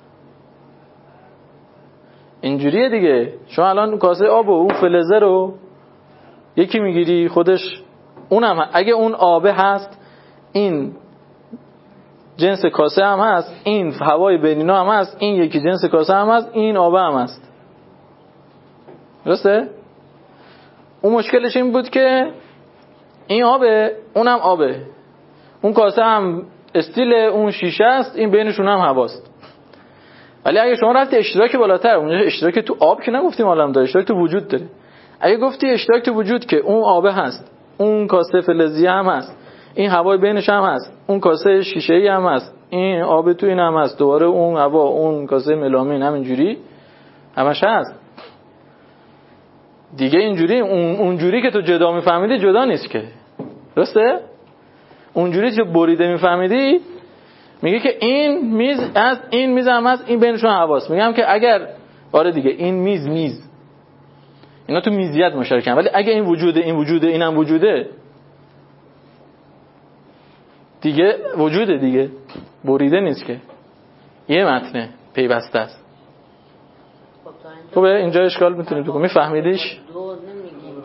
اینجوریه دیگه. شما الان کاسه آب و اون فلزه رو یکی میگیری خودش، اونم اگه اون آبه هست این جنس کاسه هم هست، این هوای بینینا هم هست، این یکی جنس کاسه هم هست، این آبه هم هست. درسته؟ اون مشکلش این بود که این آبه اونم آبه، اون کاسه هم استیل، اون شیشه است، این بینشون هم هواست. ولی اگه شما رفتی اشتراک بالاتر، اونجا اشتراک تو آب که نگفتیم عالم داره، اشتراک تو وجود داره. اگه گفتی اشتراک تو وجود که اون آبه هست، اون کاسه فلزی هم هست، این هوای بینش هم هست، اون کاسه شیشه‌ای هم هست، این آب تو این هم هست، دوباره اون هوا، اون کاسه ملامین همینجوری همش هست دیگه. اینجوری اونجوری که تو جدا میفهمیدی جدا نیست که، درسته؟ اونجوری که بریده میفهمیدی میگه که این میز هست، این میز هم هست، این بینشون هواست. میگم که اگر آره دیگه این میز اینا تو میزیت مشارکن، ولی اگه این وجوده اینم وجوده دیگه، وجوده دیگه، بریده نیست که، یه متنه پیوسته است. خوبه اینجا اشکال میتونید بکنید. میفهمیدیش؟ دو نمیگیم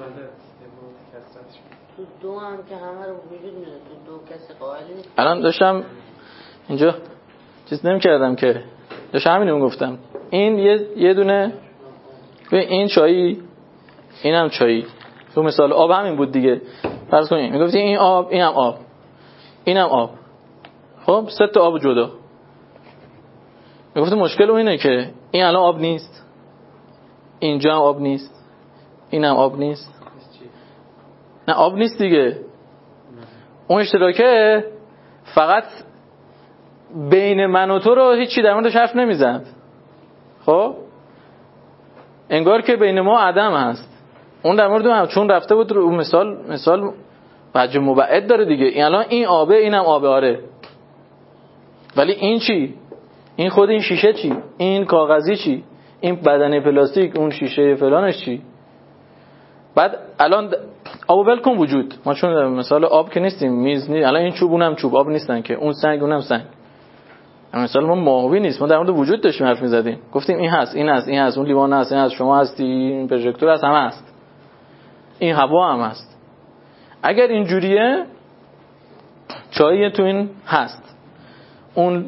تو دو هم که همه رو وجود میده، تو دو کسی قائلی نیست. الان داشتم اینجا چیز نمی‌کردم که داشتم همینو گفتم. این یه دونه این چایی، اینم چایی. تو مثال آب همین بود دیگه. فرض کنید میگفتی این آب، اینم آب، اینم آب. خب 3 تا آب جدا. میگفتی مشکل اینه که این الان آب نیست، اینجا هم آب نیست، اینم آب نیست. نه آب نیست دیگه. اون اشتراکه فقط بین من و تو رو هیچی در موردش حرف نمیزد. خب انگار که بین ما عدم هست. اون در مورد هم چون رفته بود رو مثال وجه مبعد داره دیگه. این الان این آبه، اینم آبه، آره. ولی این چی؟ این خود این شیشه چی؟ این کاغذی چی؟ این بدنه پلاستیک، اون شیشه فلانش چی؟ بعد الان آب ولکن وجود. ما چون مثال آب که نیستیم، میز نیست. الان این چوب اونم چوب، آب نیستن که. اون سنگ اونم سنگ. مثلا ما ماهوی نیست. ما در مورد وجود داشتیم حرف می‌زدیم. گفتیم این هست، این هست، این هست، اون لیوان هست، این هست، شما هستی، این پروژکتور هست، همه هست. این هوا هم هست. اگر اینجوریه چای تو این هست، اون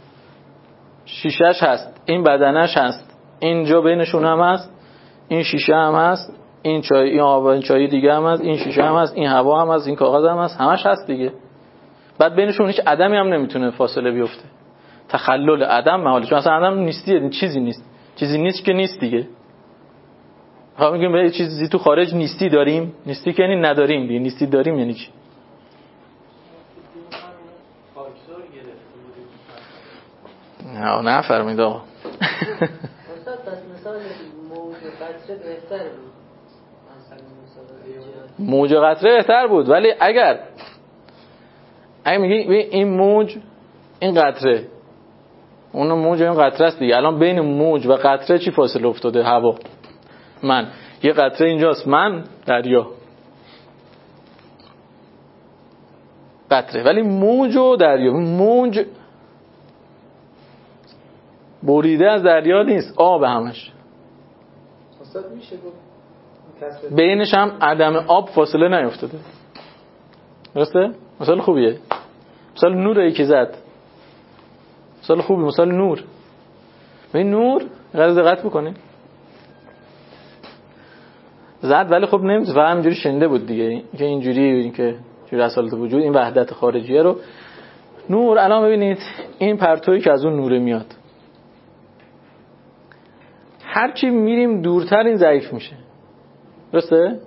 شیشهش هست، این بدنش هست، اینجا بینشون هم هست، این شیشه هم هست، این چای، این آب، این چای دیگه هم هست، این شیشه هم هست، این هوا هم هست، این کاغذ هم هست، همش هست دیگه. بعد بینشون هیچ عدمی هم نمیتونه فاصله بیفته. تخلل عدم محاله، چون اصلا عدم نیستیه، چیزی نیست. چیزی نیست که نیست دیگه. ها میگیم به چیزی تو خارج نیستی داریم، نیستی که یعنی نداریم دیگه، نیستی داریم یعنی چی؟ نه فرمایید آقا. استاد پس مثال موج و قطره بهتر بود. موج و قطره بهتر بود، ولی اگر میگی این موج این قطره، اون موج این قطره است دیگه. الان بین موج و قطره چی فاصله افتاده؟ هوا. من یه قطره اینجاست، من دریا قطره. ولی موج و دریا، موج بریده از دریا نیست، آب همش. استاد میشه گفت بینش هم عدم آب فاصله نیفتاده. درسته؟ مثال خوبیه. مثال نوره که زد، مثال خوبی، مثال نور. به نور غرض دقت بکنید زد، ولی خب نمیشه فقط همینجوری شنده بود دیگه، که اینجوری که جوری اصالت وجود این وحدت خارجیه رو نور. الان ببینید این پرتویی که از اون نوره میاد، هرچی میریم دورتر این ضعیف میشه. درسته؟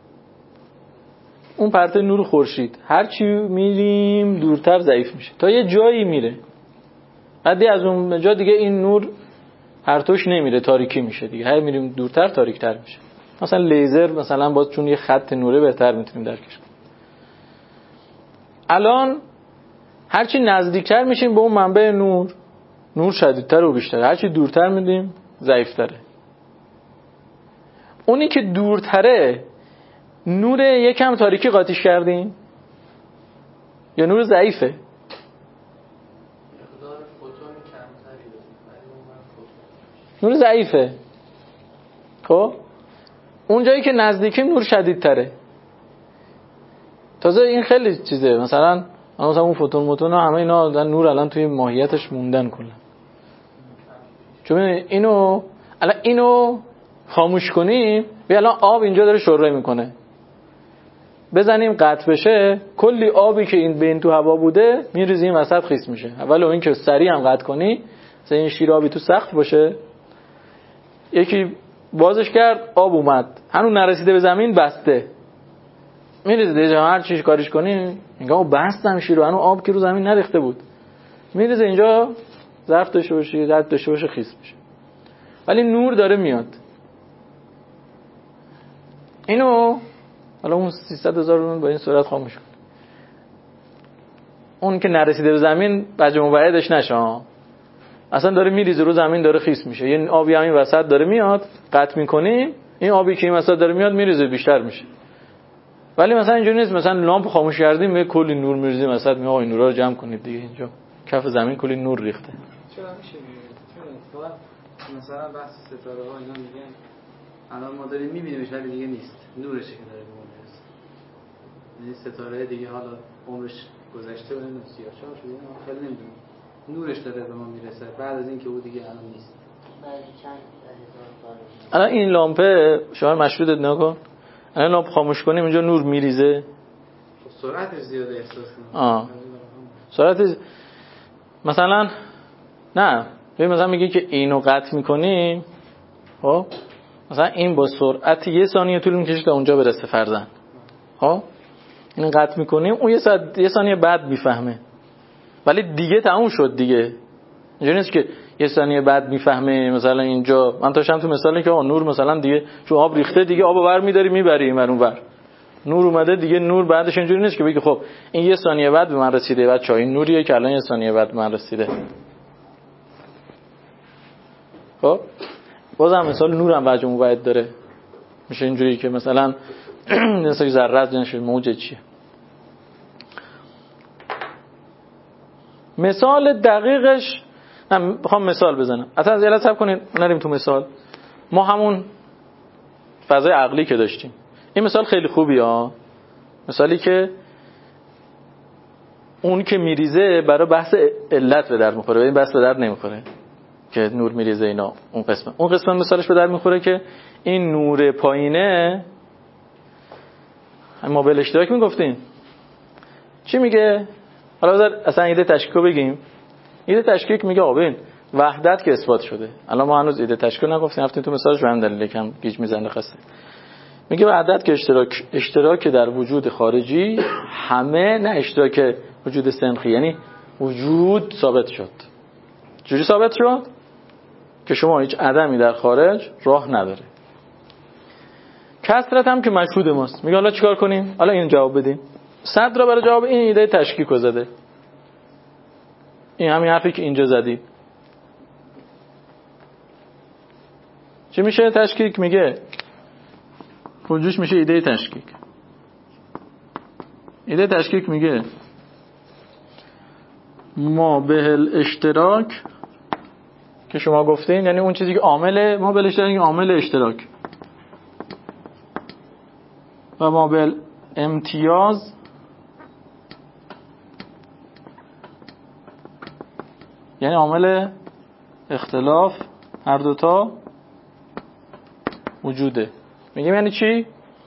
اون پرتوی نور خورشید هرچی میریم دورتر ضعیف میشه تا یه جایی میره، بعدی از اون جا دیگه این نور پرتوش نمیره، تاریکی میشه دیگه. هر میریم دورتر تاریکتر میشه. مثلا لیزر مثلا باز چون یه خط نوره بهتر میتونیم درکش کنیم. الان هرچی نزدیکتر میشیم به اون منبع نور شدیدتر و بیشتر، هرچی دورتر میدیم ضعیفتره. اونی که دورتره نور یکم تاریکی قاطیش کردیم یا نور ضعیفه؟ نور ضعیفه. خب اون جایی که نزدیکیم نور شدیدتره. تازه این خیلی چیزه، مثلا اون فوتون همه اینا نور الان توی ماهیتش موندن کلا. چون اینو خاموش کنیم، بیا الان آب اینجا داره شوره میکنه، بزنیم قطع بشه، کلی آبی که این بین تو هوا بوده میریزیم وسط خیس میشه. اول این که سریع هم قطع کنی، مثلا این شیر آبی تو سقف باشه، یکی بازش کرد آب اومد، هنوز نرسیده به زمین بسته، میریزه دیگه. هر چیز کاریش کنی میگه بستم شیر رو، هنوز آب که رو زمین نریخته بود، میریزه اینجا ظرف داشته باشه، رد داشته باشه، خیس میشه. ولی نور داره میاد. اینو حالا اون 300,000 رو با این سرعت خاموش کن، اون که نرسیده به زمین بجه مبعدش نشه، اصلا داره میریزه رو زمین، داره خیس میشه. یه آبی همین وسط داره میاد، قطع میکنی، این آبی که این وسط داره میاد میریزه بیشتر میشه. ولی مثلا اینجوری نیست، مثلا لامپ خاموش کردیم به کلی نور میریزیم وسط، میگه آقا این نورا رو جمع کنید دیگه، اینجا کف زمین کلی نور ریخته. چرا میشه چرا مثلا بحث ستاره ها اینا میگن الان ما داریم میبینیمش ولی دیگه نیست، نورشه که داره به ما میرسه. یعنی ستاره دیگه حالا عمرش گذشته و نمیدونم سیاه‌چال شده، ما خیلی نمیدونیم، نورش داره به ما میرسه بعد از اینکه او دیگه الان نیست. الان این لامپه شما مشروطت نکن، الان لامپ خاموش کنیم اینجا نور میریزه، سرعتش زیاده احساس سرعت مثلا نه ببین مثلا میگه که اینو قطع میکنیم، خب مثلا این با سرعت 1 ثانیه طول میکشه تا اونجا برسه فرضاً، خب اینو قطع میکنیم اون 1 ثانیه بعد میفهمه، ولی دیگه تموم شد دیگه. اینجوری نیست که 1 ثانیه بعد میفهمه. مثلا اینجا من داشتم تو مثالی که نور مثلا دیگه چون آب ریخته دیگه آبو برمی‌داری میبری این اونور، نور اومده دیگه، نور بعدش اینجوری نیست که بگی خب این 1 ثانیه بعد به من رسیده، بعد این نوریه که الان 1 ثانیه بعد به من رسیده. خب بازم مثال نورم وجه مبعد داره، میشه اینجوری که مثلا مثلا ذره نشه موج چیه. مثال دقیقش من بخوام مثال بزنم، اصلا از یاد حساب کنید نریم تو مثال. ما همون فضای عقلی که داشتیم، این مثال خیلی خوبی ها، مثالی که اون که میریزه برای بحث علت به در میخوره، این بحث به در نمیخوره که نور میریزه اینا. اون قسم مثالش به در میخوره که این نور پایینه، ما به اشتراک میگفتیم چی میگه؟ حالا اصلا ایده تشکیک بگیم. ایده تشکیک میگه آقا ببین وحدت که اثبات شده، الان ما هنوز ایده تشکیک نگفتیم، رفتیم تو مثالش به هم دلیل یکم گیج میزنه قصه. میگه وحدت که اشتراک در وجود خارجی همه، نه اشتراک وجود سنخی، یعنی وجود ثابت شد. چجوری ثابت شد؟ که شما هیچ عدمی در خارج راه نداره. کثرت هم که مشهود ماست. میگه حالا چیکار کنیم؟ حالا این جواب بدیم. صدر برای جواب این ایده تشکیک رو زده. این همین حرفی که اینجا زدید. چی میشه تشکیک؟ میگه رجوعش میشه ایده تشکیک. ایده تشکیک میگه ما به الاشتراک که شما گفتین، یعنی اون چیزی که عامل ما به الاشتراک عامل اشتراک و ما به امتیاز یعنی عامل اختلاف هر دوتا وجوده. میگیم یعنی چی؟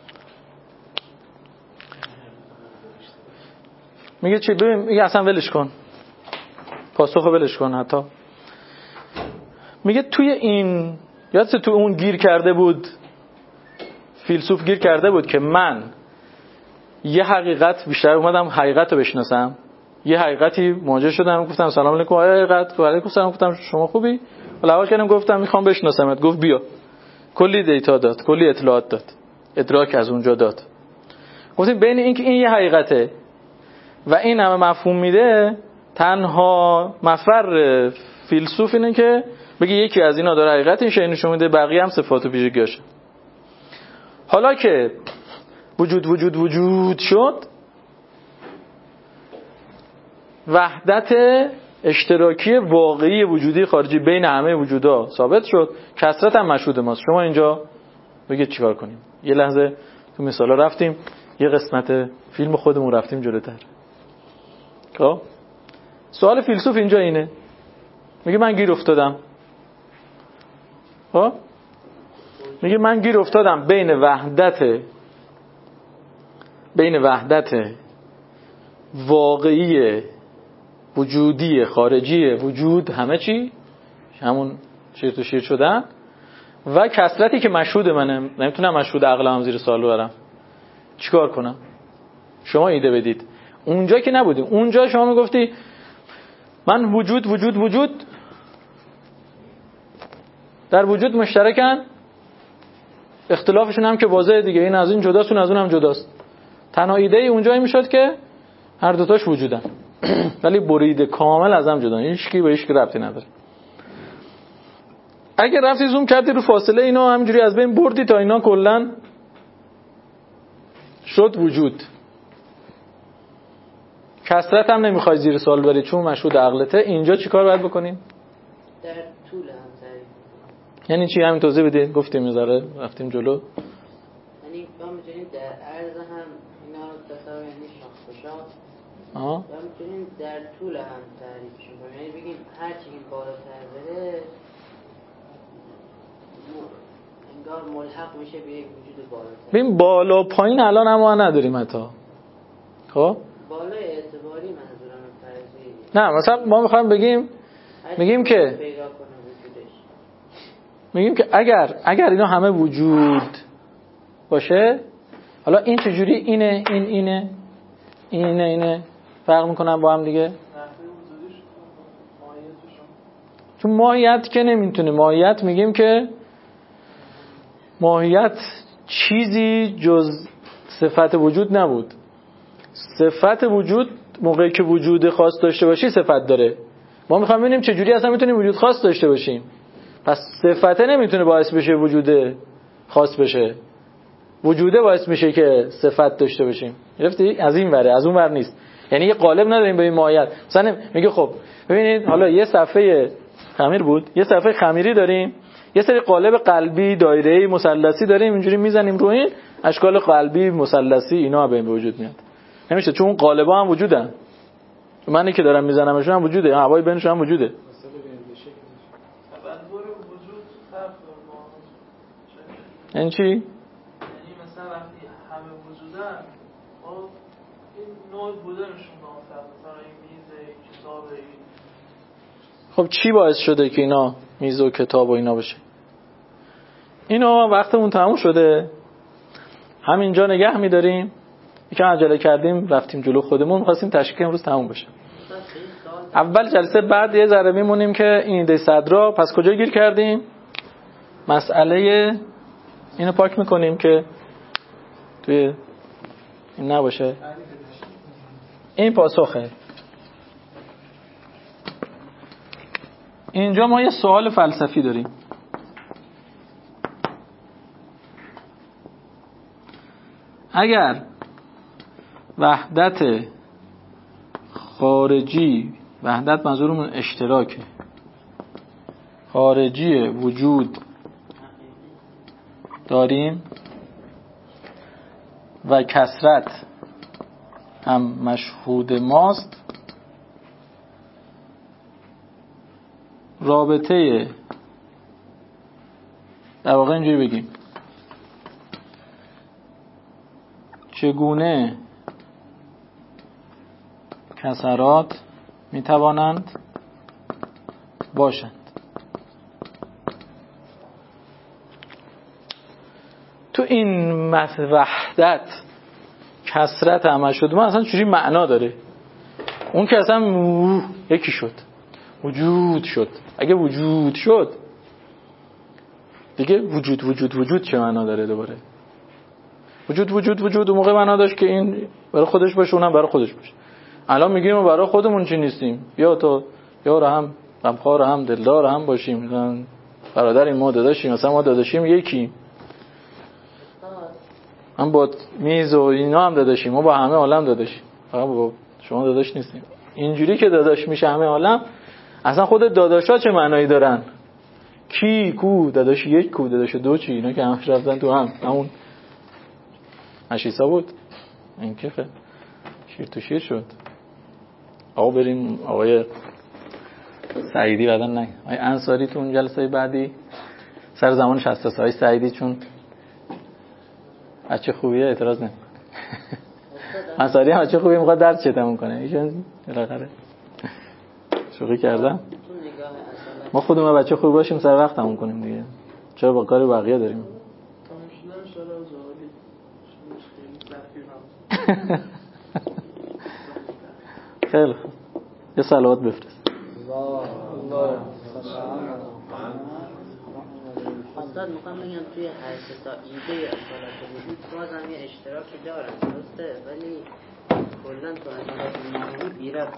میگه چی؟ ببین میگه اصلا ولش کن، پاسخو ولش کن. حتی میگه توی این یادت تو اون گیر کرده بود، فیلسوف گیر کرده بود که من یه حقیقت بیشتر اومدم حقیقت رو بشناسم، یه حقیقتی مواجه شدم، گفتم سلام علیکم آیا حقیقت، و علیکم سلام، گفتم شما خوبی؟ لواش کردم گفتم میخوام بشناسمت. گفت بیا. کلی دیتا داد، کلی اطلاعات داد، ادراک از اونجا داد. گفتیم بین این که این یه حقیقته و این همه مفهوم میده، تنها مفر فیلسوف اینه که بگی یکی از اینا داره حقیقت، این شی نشون میده، بقیه هم صفات و ویژگیاشه. حالا که وجود شد، وحدت اشتراکی واقعی وجودی خارجی بین همه وجودا ثابت شد، کثرت هم مشهود ماست. شما اینجا بگید چیکار کنیم؟ یه لحظه تو مثالا رفتیم، یه قسمت فیلم خودمون رفتیم جلوتر. خب سوال فیلسوف اینجا اینه، میگه من گیر افتادم. خب میگه من گیر افتادم بین وحدت واقعی وجودی خارجی وجود، همه چی همون شیر تو شیر شدن، و کثرتی که مشهود منه، نمیتونم مشهود عقلم زیر سوال ببرم. چیکار کنم؟ شما ایده بدید. اونجا که نبودیم، اونجا شما میگفتی من وجود در وجود مشترکن، اختلافشون هم که واضحه دیگه، این از این جداست، اون از اون هم جداست. تنها ایده ای اونجا این میشد که هر دوتاش وجودن ولی برید کامل از هم جدا، هیچکی به هیچکی ربطی نداره. اگه رفتی زوم کردی رو فاصله اینا همینجوری از بین بردی تا اینا کلن شد وجود، کثرت هم نمیخوای زیر سوال بری چون مشهود عقلته، اینجا چیکار باید بکنیم؟ در طول هم تعریف. یعنی چی؟ همین توضیح بدید. گفتیم میذاره رفتیم جلو. یعنی ما میتونیم در عرض هم اینا رو تصور، یعنی شاخ به شاخ، و میتونیم در طول هم تعریفشون کنیم. یعنی بگیم هر چی این بالاتر بره انگار ملحق میشه به یک وجود بالاتر. ببین بالا پایین الان ما نداریم حتی. خب بالای اعتباری منظورم فرضی. نه مثلا ما میخوایم میگیم که اگر اینا همه وجود باشه، حالا این چجوری اینه فرق میکنن با هم دیگه؟ چون ماهیت که نمیتونه. ماهیت میگیم که ماهیت چیزی جز صفت وجود نبود. صفت وجود موقعی که وجود خاص داشته باشی صفت داره. ما میخوایم ببینیم چجوری اصلا میتونیم وجود خاص داشته باشیم. پس صفت نمیتونه باعث بشه وجود خاص بشه، وجوده باعث میشه که صفت داشته باشیم. گرفتی؟ از این وره، از اون ور نیست. یعنی یه قالب نداریم به این ماهیت. مثلا میگه خب ببینید حالا یه صفحه خمیر بود، یه صفحه خمیری داریم، یه سری قالب قلبی دایره‌ای مثلثی داریم، اینجوری میزنیم رو این اشکال قلبی مثلثی اینا به وجود میاد. نمیشه چون قالبا هم وجودن. منی که دارم میزنمشون هم وجوده، هوای بینشون هم وجوده. این چی؟ یعنی مثلا وقتی همه وجودن، این نوع بوده نشون نامفرد، مثلا این میز، کتاب، خب چی باعث شده که اینا میز و کتاب و اینا بشه؟ اینا وقتمون تموم شده، همینجا نگه میداریم. یکم عجله کردیم رفتیم جلو خودمون، می‌خواستیم تشکیل امروز تموم بشه. اول جلسه بعد یه ذره میمونیم که این ایده صدرا. پس کجا گیر کردیم؟ مسئله اینو پاک میکنیم که توی این نباشه. این پاسخه. اینجا ما یه سوال فلسفی داریم. اگر وحدت خارجی، وحدت منظورمون اشتراکه، خارجی وجود داریم و کثرت هم مشهود ماست، رابطه در واقع اینجوری بگیم چگونه کثرات میتوانند باشند. تو این وحدت کثرت همه شد ما اصلا چجوری معنا داره؟ اون که اصلا یکی شد، وجود شد. اگه وجود شد دیگه وجود چه معنا داره؟ دوباره وجود اون موقع معنا داشت که این برای خودش باشه، اونم برای خودش باشه. الان میگیم ما برای خودمون چی نیستیم، یا تو یا هم غمخوار هم دلدار هم باشیم، مثلا برادر ما داداشیم، مثلا ما داداشیم یکی، هم با میز و اینا هم داداشیم، ما با همه عالم داداشیم، فقط با شما داداش نیستیم. اینجوری که داداش میشه همه عالم، اصلا خود داداشا چه معنایی دارن؟ کی کو داداش یک، کو داداش دو، چی اینا که همش رفتن تو همون مشیسا بود. این که شیر تو شیر شد. آقا بریم آقای سعیدی بعدن نه آقای انصاری تو اون جلسه بعدی سر زمان 63 های سعیدی، چون بچه خوبیه اعتراض نمیکنه. انصاری هم بچه خوبیه میخواد درس چتمون کنه، ایشون بالاخره شوخی کردم. ما خودمون بچه خوب باشیم سر وقتمون کنیم دیگه، چرا با کار بقیه داریم؟ خیلی خوب، یه صلوات بفرست. استاد میخوام بگم توی هر سه تا ایده اصالت وجود بازم یه اشتراکی دارن، درسته؟ ولی کلا تو اصالت موجود بیرفت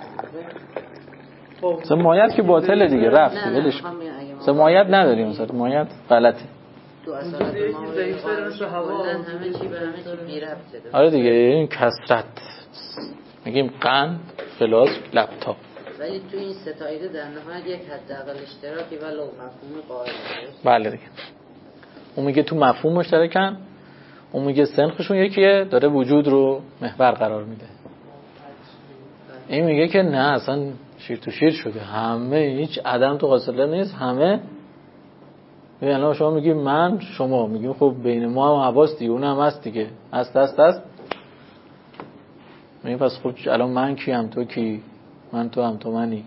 سمایت که باطله دیگه، رفت ولش. سمایت نداریم، مثلا مایت غلطه. تو اصالت موجود همه چی به همه چی بیرفته. آره دیگه، این کثرت میگیم قند، فلاس، لپتاپ. ولی تو این سه تا ایده در نهایت یک حداقل اشتراکی ولو مفهومی قائل است. بله دیگه. اون میگه تو مفهوم مشترکن، اون میگه سنخشون یکیه، داره وجود رو محور قرار میده. این میگه که نه اصلا شیر تو شیر شده، همه هیچ عدم تو قاصله نیست، همه. یعنی شما میگی من، شما میگیم خب بین ما هم حواس دیگه، اون هم هست دیگه، هست. میگه پس خب الان من کی هم تو کی، من تو هم تو منی.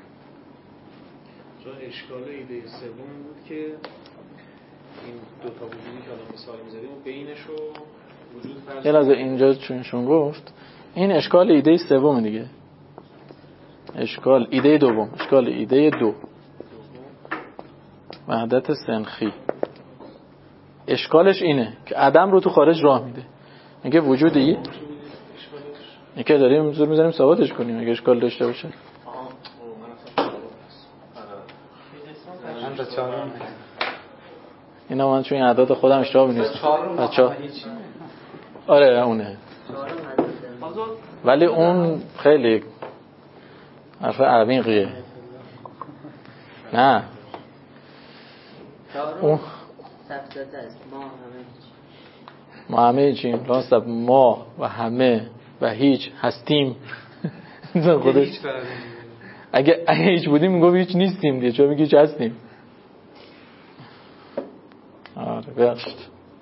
چون اشکال ایده سوم بود که این دو تا وجودی که الان مثال می‌زدیم و بینشو وجود فرض. یه لحظه اینجا چون گفت این اشکال ایده سوم دیگه، اشکال ایده دوم، اشکال ایده دو وحدت سنخی. اشکالش اینه که عدم رو تو خارج راه میده، میگه وجودی که داریم زور میزنیم ثابتش کنیم اگه اشکال داشته باشه. اینا من چون این اعداد خودم اشتباه می‌نویسم بچه‌ها. آره اونه، ولی اون خیلی حرف عمیقیه. نه اون ما همه چیم، راست ما و همه و هیچ هستیم. خودش اگه هیچ بودیم میگم هیچ نیستیم دیگه، چون میگه هیچ هستیم. آره بخشت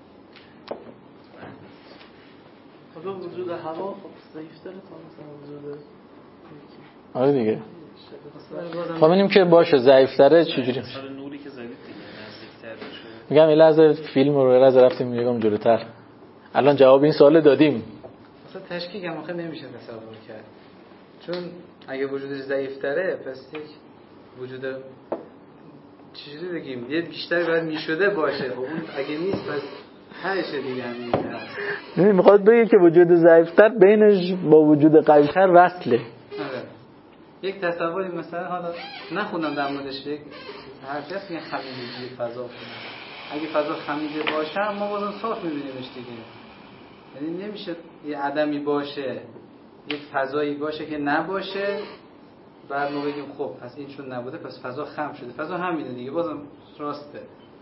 خب وجود هوا خب ضعیف‌تره تا مثلا وجود. آره دیگه. خب ببینیم که باشه ضعیف‌تره چجوری میشه. نوری که زدید دیگه نزدیک‌تر بشه. میگم یه لحظه فیلم رو یه لحظه رفتیم میگم جلوتر. الان جواب این سوال دادیم. اصلا تشکیک هم آخه نمیشه تصور کرد، چون اگه وجودش ضعیف‌تره پس یک وجود چجوری بگیم یه بیشتر باید میشده باشه. خب اون اگه نیست پس هرشه دیگه همین هست. یعنی میخواد بگه که وجود ضعیف‌تر بینش با وجود قوی‌تر وصله. یک تصوری مثلا حالا نخوندم در موردش، یک حرفی هست که خمیدگی فضا. اگه فضا خمیده باشه ما بازم صاف می‌بینیمش دیگه. یعنی نمیشه یه عدمی باشه یک فضایی باشه که نباشه بعد ما بگیم خب پس این چون نبوده پس فضا خم شده. فضا همینه دیگه، بازم راسته.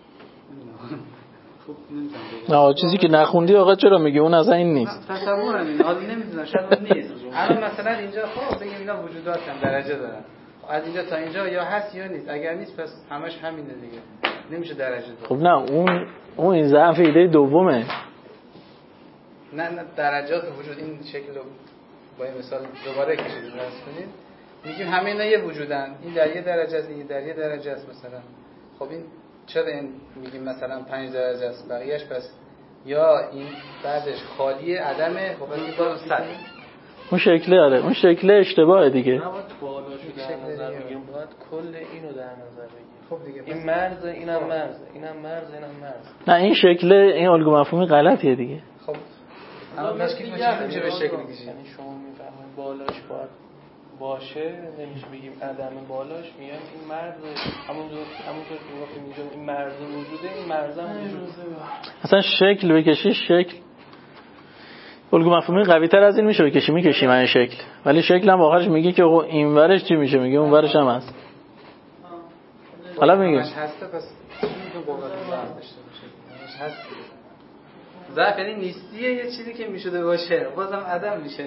خب نمی‌تونم نه چیزی که نخوندی آقا چرا میگی اون اصلا این نیست. تصورم اینه، حالا نمیدونم شاید اون نیست. الان مثلا اینجا خب بگیم اینا وجوداتن درجه دارن، از اینجا تا اینجا یا هست یا نیست. اگر نیست پس همش همینه دیگه، نمیشه درجه داد. خب نه اون این ضعف ایده دومه. نه درجات وجود این شکل رو با این مثال دوباره کشیدیم درس کنید. میگیم همه اینا یه وجودن، این در یه درجه است این در یه درجه است مثلا. خب این چرا این میگیم مثلا 5 درجه است بقیه‌اش پس یا این بعدش خالی عدمه خب این باز 100. اون شکله آره اون شکله اشتباهه دیگه. نباید بالاشو در نظر بگیم، باید کل اینو در نظر بگیم. خب دیگه این مرز اینم مرز اینم مرز اینم مرز. نه این شکله این الگو مفهومی غلطیه دیگه. خب اما تشکیل میشه به شکل کشید. یعنی شما میفهمید بالاش باید باشه، نمیشه بگیم عدم بالاش، میگن این مرز همونطور که گفتیم اینجا این مرز وجوده، این مرز هم وجوده. اصلا شکل بکشی شکل الگو مفهومی قوی تر از این میشه بکشی میکشیم این شکل، ولی شکل هم آخرش میگه که این ورش چی میشه، میگه اون ورش هم هست. حالا میگه هسته پس میتونه قوت ضعف داشته باشه. هست ضعف یعنی نیستیه یه چیزی که میشده باشه بازم عدم میشه.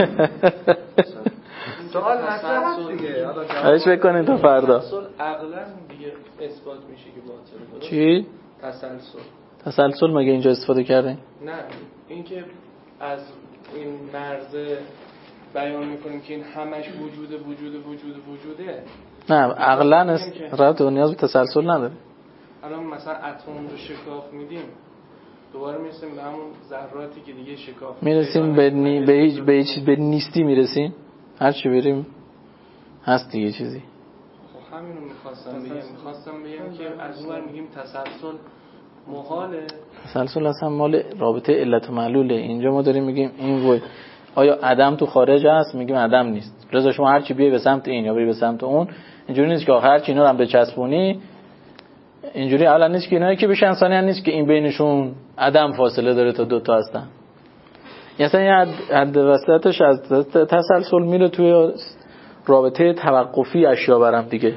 سوال مطرح هست دیگه. حالا فکر کنین تا فردا تسلسل عقلا دیگه اثبات میشه که باطله. چی؟ تسلسل مگه اینجا استفاده کردین؟ نه اینکه از این مرز بیان میکنیم که این همش وجوده. نه عقلا رابطه نیاز به تسلسل نداره. الان مثلا اتم رو شکاف میدیم دوباره میرسیم به همون ذراتی که دیگه شکاف میرسیم به هیچ به نیستی میرسیم. هر چی بریم هست دیگه چیزی. خب همین رو میخواستم بگم که از اون ور میگیم تسلسل محاله. تسلسل اصلا مال رابطه علت و معلوله. اینجا ما داریم میگیم این آیا عدم تو خارج هست، میگیم عدم نیست. لذا شما هر چی بیای به سمت این یا بری به سمت اون اینجوری نیست که هر چی اینا رو هم بچسبونی. اینجوری اولا نیست که اینا که بشه انسانی نیست که این بینشون عدم فاصله داره تا دوتا هستن. مثلا یه حد وسطش از تسلسل میره توی رابطه توقفی اشیا برم دیگه.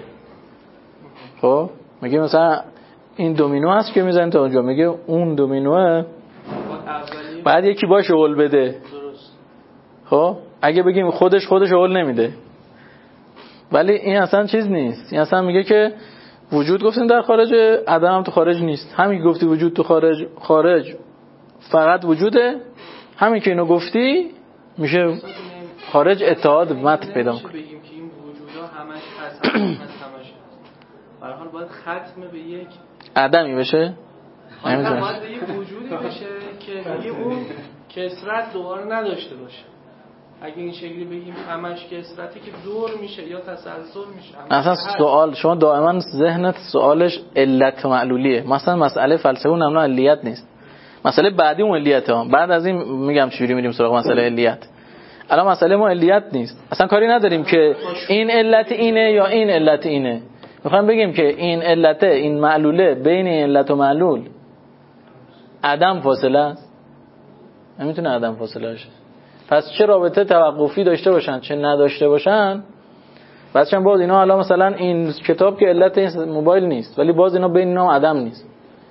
خب میگه مثلا این دومینو هست که میزنیم تا اونجا، میگه اون دومینوه بعد یکی باشه هول بده. خب اگه بگیم خودش هول نمیده، ولی این اصلا چیز نیست. این اصلا میگه که وجود گفتیم در خارج، عدم هم تو خارج نیست. همین گفتی وجود تو خارج فقط وجوده، همین که اینو گفتی میشه خارج اتحاد متن پیدا میکنه. بگیم که این وجودا همش هست همش به هر حال باید ختم به یک عدمی بشه. نمیتونه باید به یک وجودی بشه که دیگه اون کسرت دوباره نداشته باشه. اگه این شکلی بگیم همش کسرتی که دور میشه یا تسلسل میشه. اصلا سوال شما دائما ذهنت سوالش علت و معلولیه. مثلا مسئله فلسفه اون نمونه علیت نیست. مسئله بعدی اون علیت ها. بعد از این میگم چجوری میریم سراغ مسئله علیت. الان مسئله ما علیت نیست. اصلا کاری نداریم که این علت اینه یا این علت اینه. میخوام بگیم که این علته این معلوله بین این علت و معلول عدم فاصله است. نمیتونه عدم فاصله باشه. پس چه رابطه توقفی داشته باشن چه نداشته باشن، بعدش باز اینا الان مثلا این کتاب که علت این موبایل نیست ولی باز اینا بین اینا عدم نیست.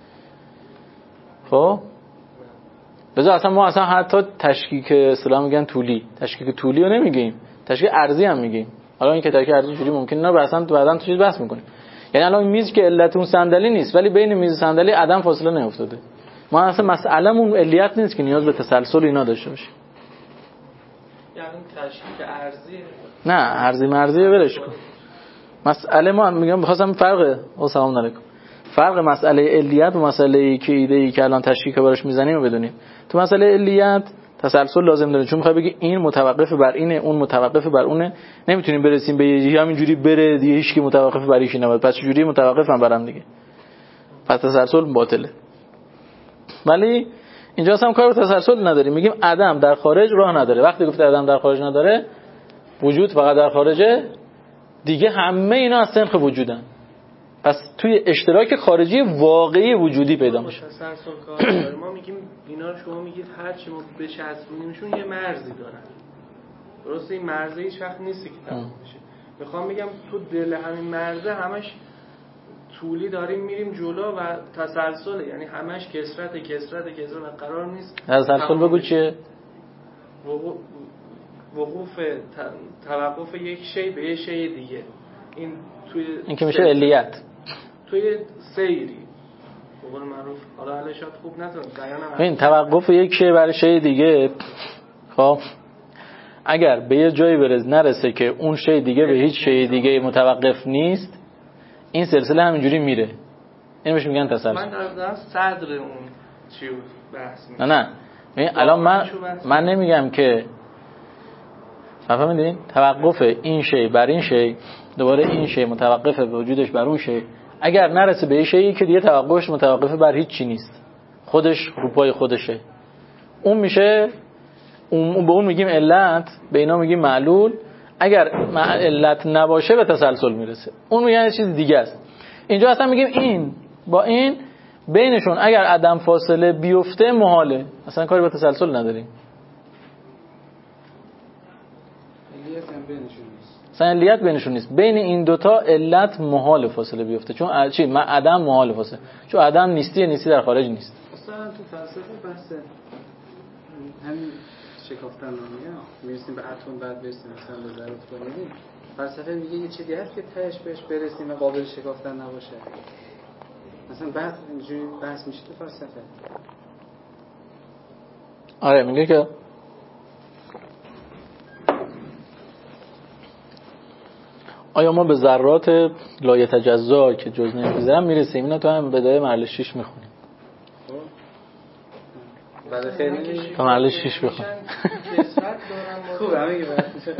خب بذار اصلا ما اصلا حتی تشکیک اصطلاح میگن طولی، تشکیک طولی رو نمیگیم، تشکیک عرضی هم میگیم. حالا این که تشکیک عرضی جوری ممکنه نه بعداً تو چیز بحث میکنیم. یعنی الان میز که علت اون صندلی نیست ولی بین میز و صندلی عدم فاصله نیافتاده. ما اصلا مسئلهمون علیت نیست که نیاز به تسلسل اینا داشته باشه. یعنی تشکیک عرضی نه عرضی مرضی ولش کن. مسئله ما میگم بخواستم سلام علیکم فرق مسئله علیت و مسئله که ایده‌ای که الان تشکیک براش میزنیم رو بدونیم. تو مسئله علیت تسلسل لازم داره، چون میخوای بگی این متوقف بر اینه، اون متوقف بر اونه، نمیتونیم برسیم به یه همینجوری بره دیگه هیچ کی متوقف بر هیچ نمیاد، پس چجوری متوقفم برام دیگه؟ پس تسلسل باطله. ولی اینجا هم کار به تسلسل نداریم، میگیم عدم در خارج راه نداره. وقتی گفته عدم در خارج نداره، وجود فقط در خارجه، دیگه همه اینا از سنخ وجودن، پس توی اشتراک خارجی واقعی وجودی پیدا میشه. تسلسل کار داره. ما میگیم اینا رو شما میگید هر چی ما بچسبونیمشون یه مرزی دارن، درسته؟ این مرزه هیچ وقت نیستی که تموم بشه. میخوام بگم تو دل همین مرزه همش طولی داریم میریم جلو و تسلسله، یعنی همش کثرت و قرار نیست. تسلسل بگو چیه؟ توقف یک شی به یک شی دیگه. این که میشه علیت. توی سیری به قول معروف، حالا علشات خوب نتونم بیانم. این توقف یک شی برای شی دیگه، خب اگر به یه جایی نرسه که اون شی دیگه به هیچ شی دیگه متوقف نیست، این سلسله همینجوری میره. اینو بهش میگن تسلسل. من دارم صدر اون چیو بحث میکنم. نه الان من نمیگم که فهمیدین توقف این شی بر این شی، دوباره این شی متوقف به وجودش بر اون شی، اگر نرسه به این شی'i که دیگه توقفش متوقف بر هیچ چی نیست، خودش رو پای خودشه، اون میشه به اون میگیم علت، به اینا میگیم معلول. اگر علت نباشه به تسلسل میرسه، اون میگن چیز دیگه است. اینجا اصلا میگیم این با این بینشون اگر عدم فاصله بیفته محاله، اصلا کاری با تسلسل نداریم. اصلا علیت بینشون نیست. بین این دوتا علت محال فاصله بیفته، چون عدم محال فاصله، چون عدم نیستی در خارج نیست. اصلا تو فلسفه بحث همین شکافتن رو میرسیم به اتم، بعد برسیم مثلا به ذرات فلانی. فلسفه میگه یه چیزی هست که تهش بهش برسیم و قابل شکافتن نباشه. مثلا بعد اینجوری بحث میشه تو فلسفه. آره میگه که آیا ما به ذرات لایتجزا که جز نمی‌گذرن میرسیم؟ اینا تو هم بدايه مرحله 6 میخونیم. بعد خیلی تو مرحله 6 بخون. خوب همه که بحث میشه.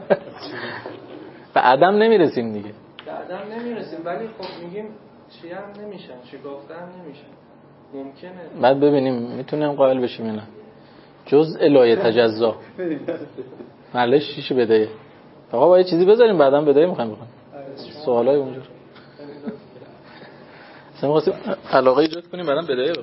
به عدم نمیرسیم دیگه. به عدم نمیرسیم، ولی خب میگیم چی هم نمیشن، شکافته هم نمیشن. ممکنه. بعد ببینیم میتونیم قائل بشیم یا نه. جزء لایتجزا. مرحله 6 بدايه. آقا با یه چیزی بذاریم بعداً بدايه میخوایم بخونیم. سوالای اونجور. اصلا می‌خواستیم علاقه ایجاد کنیم بعداً بدايه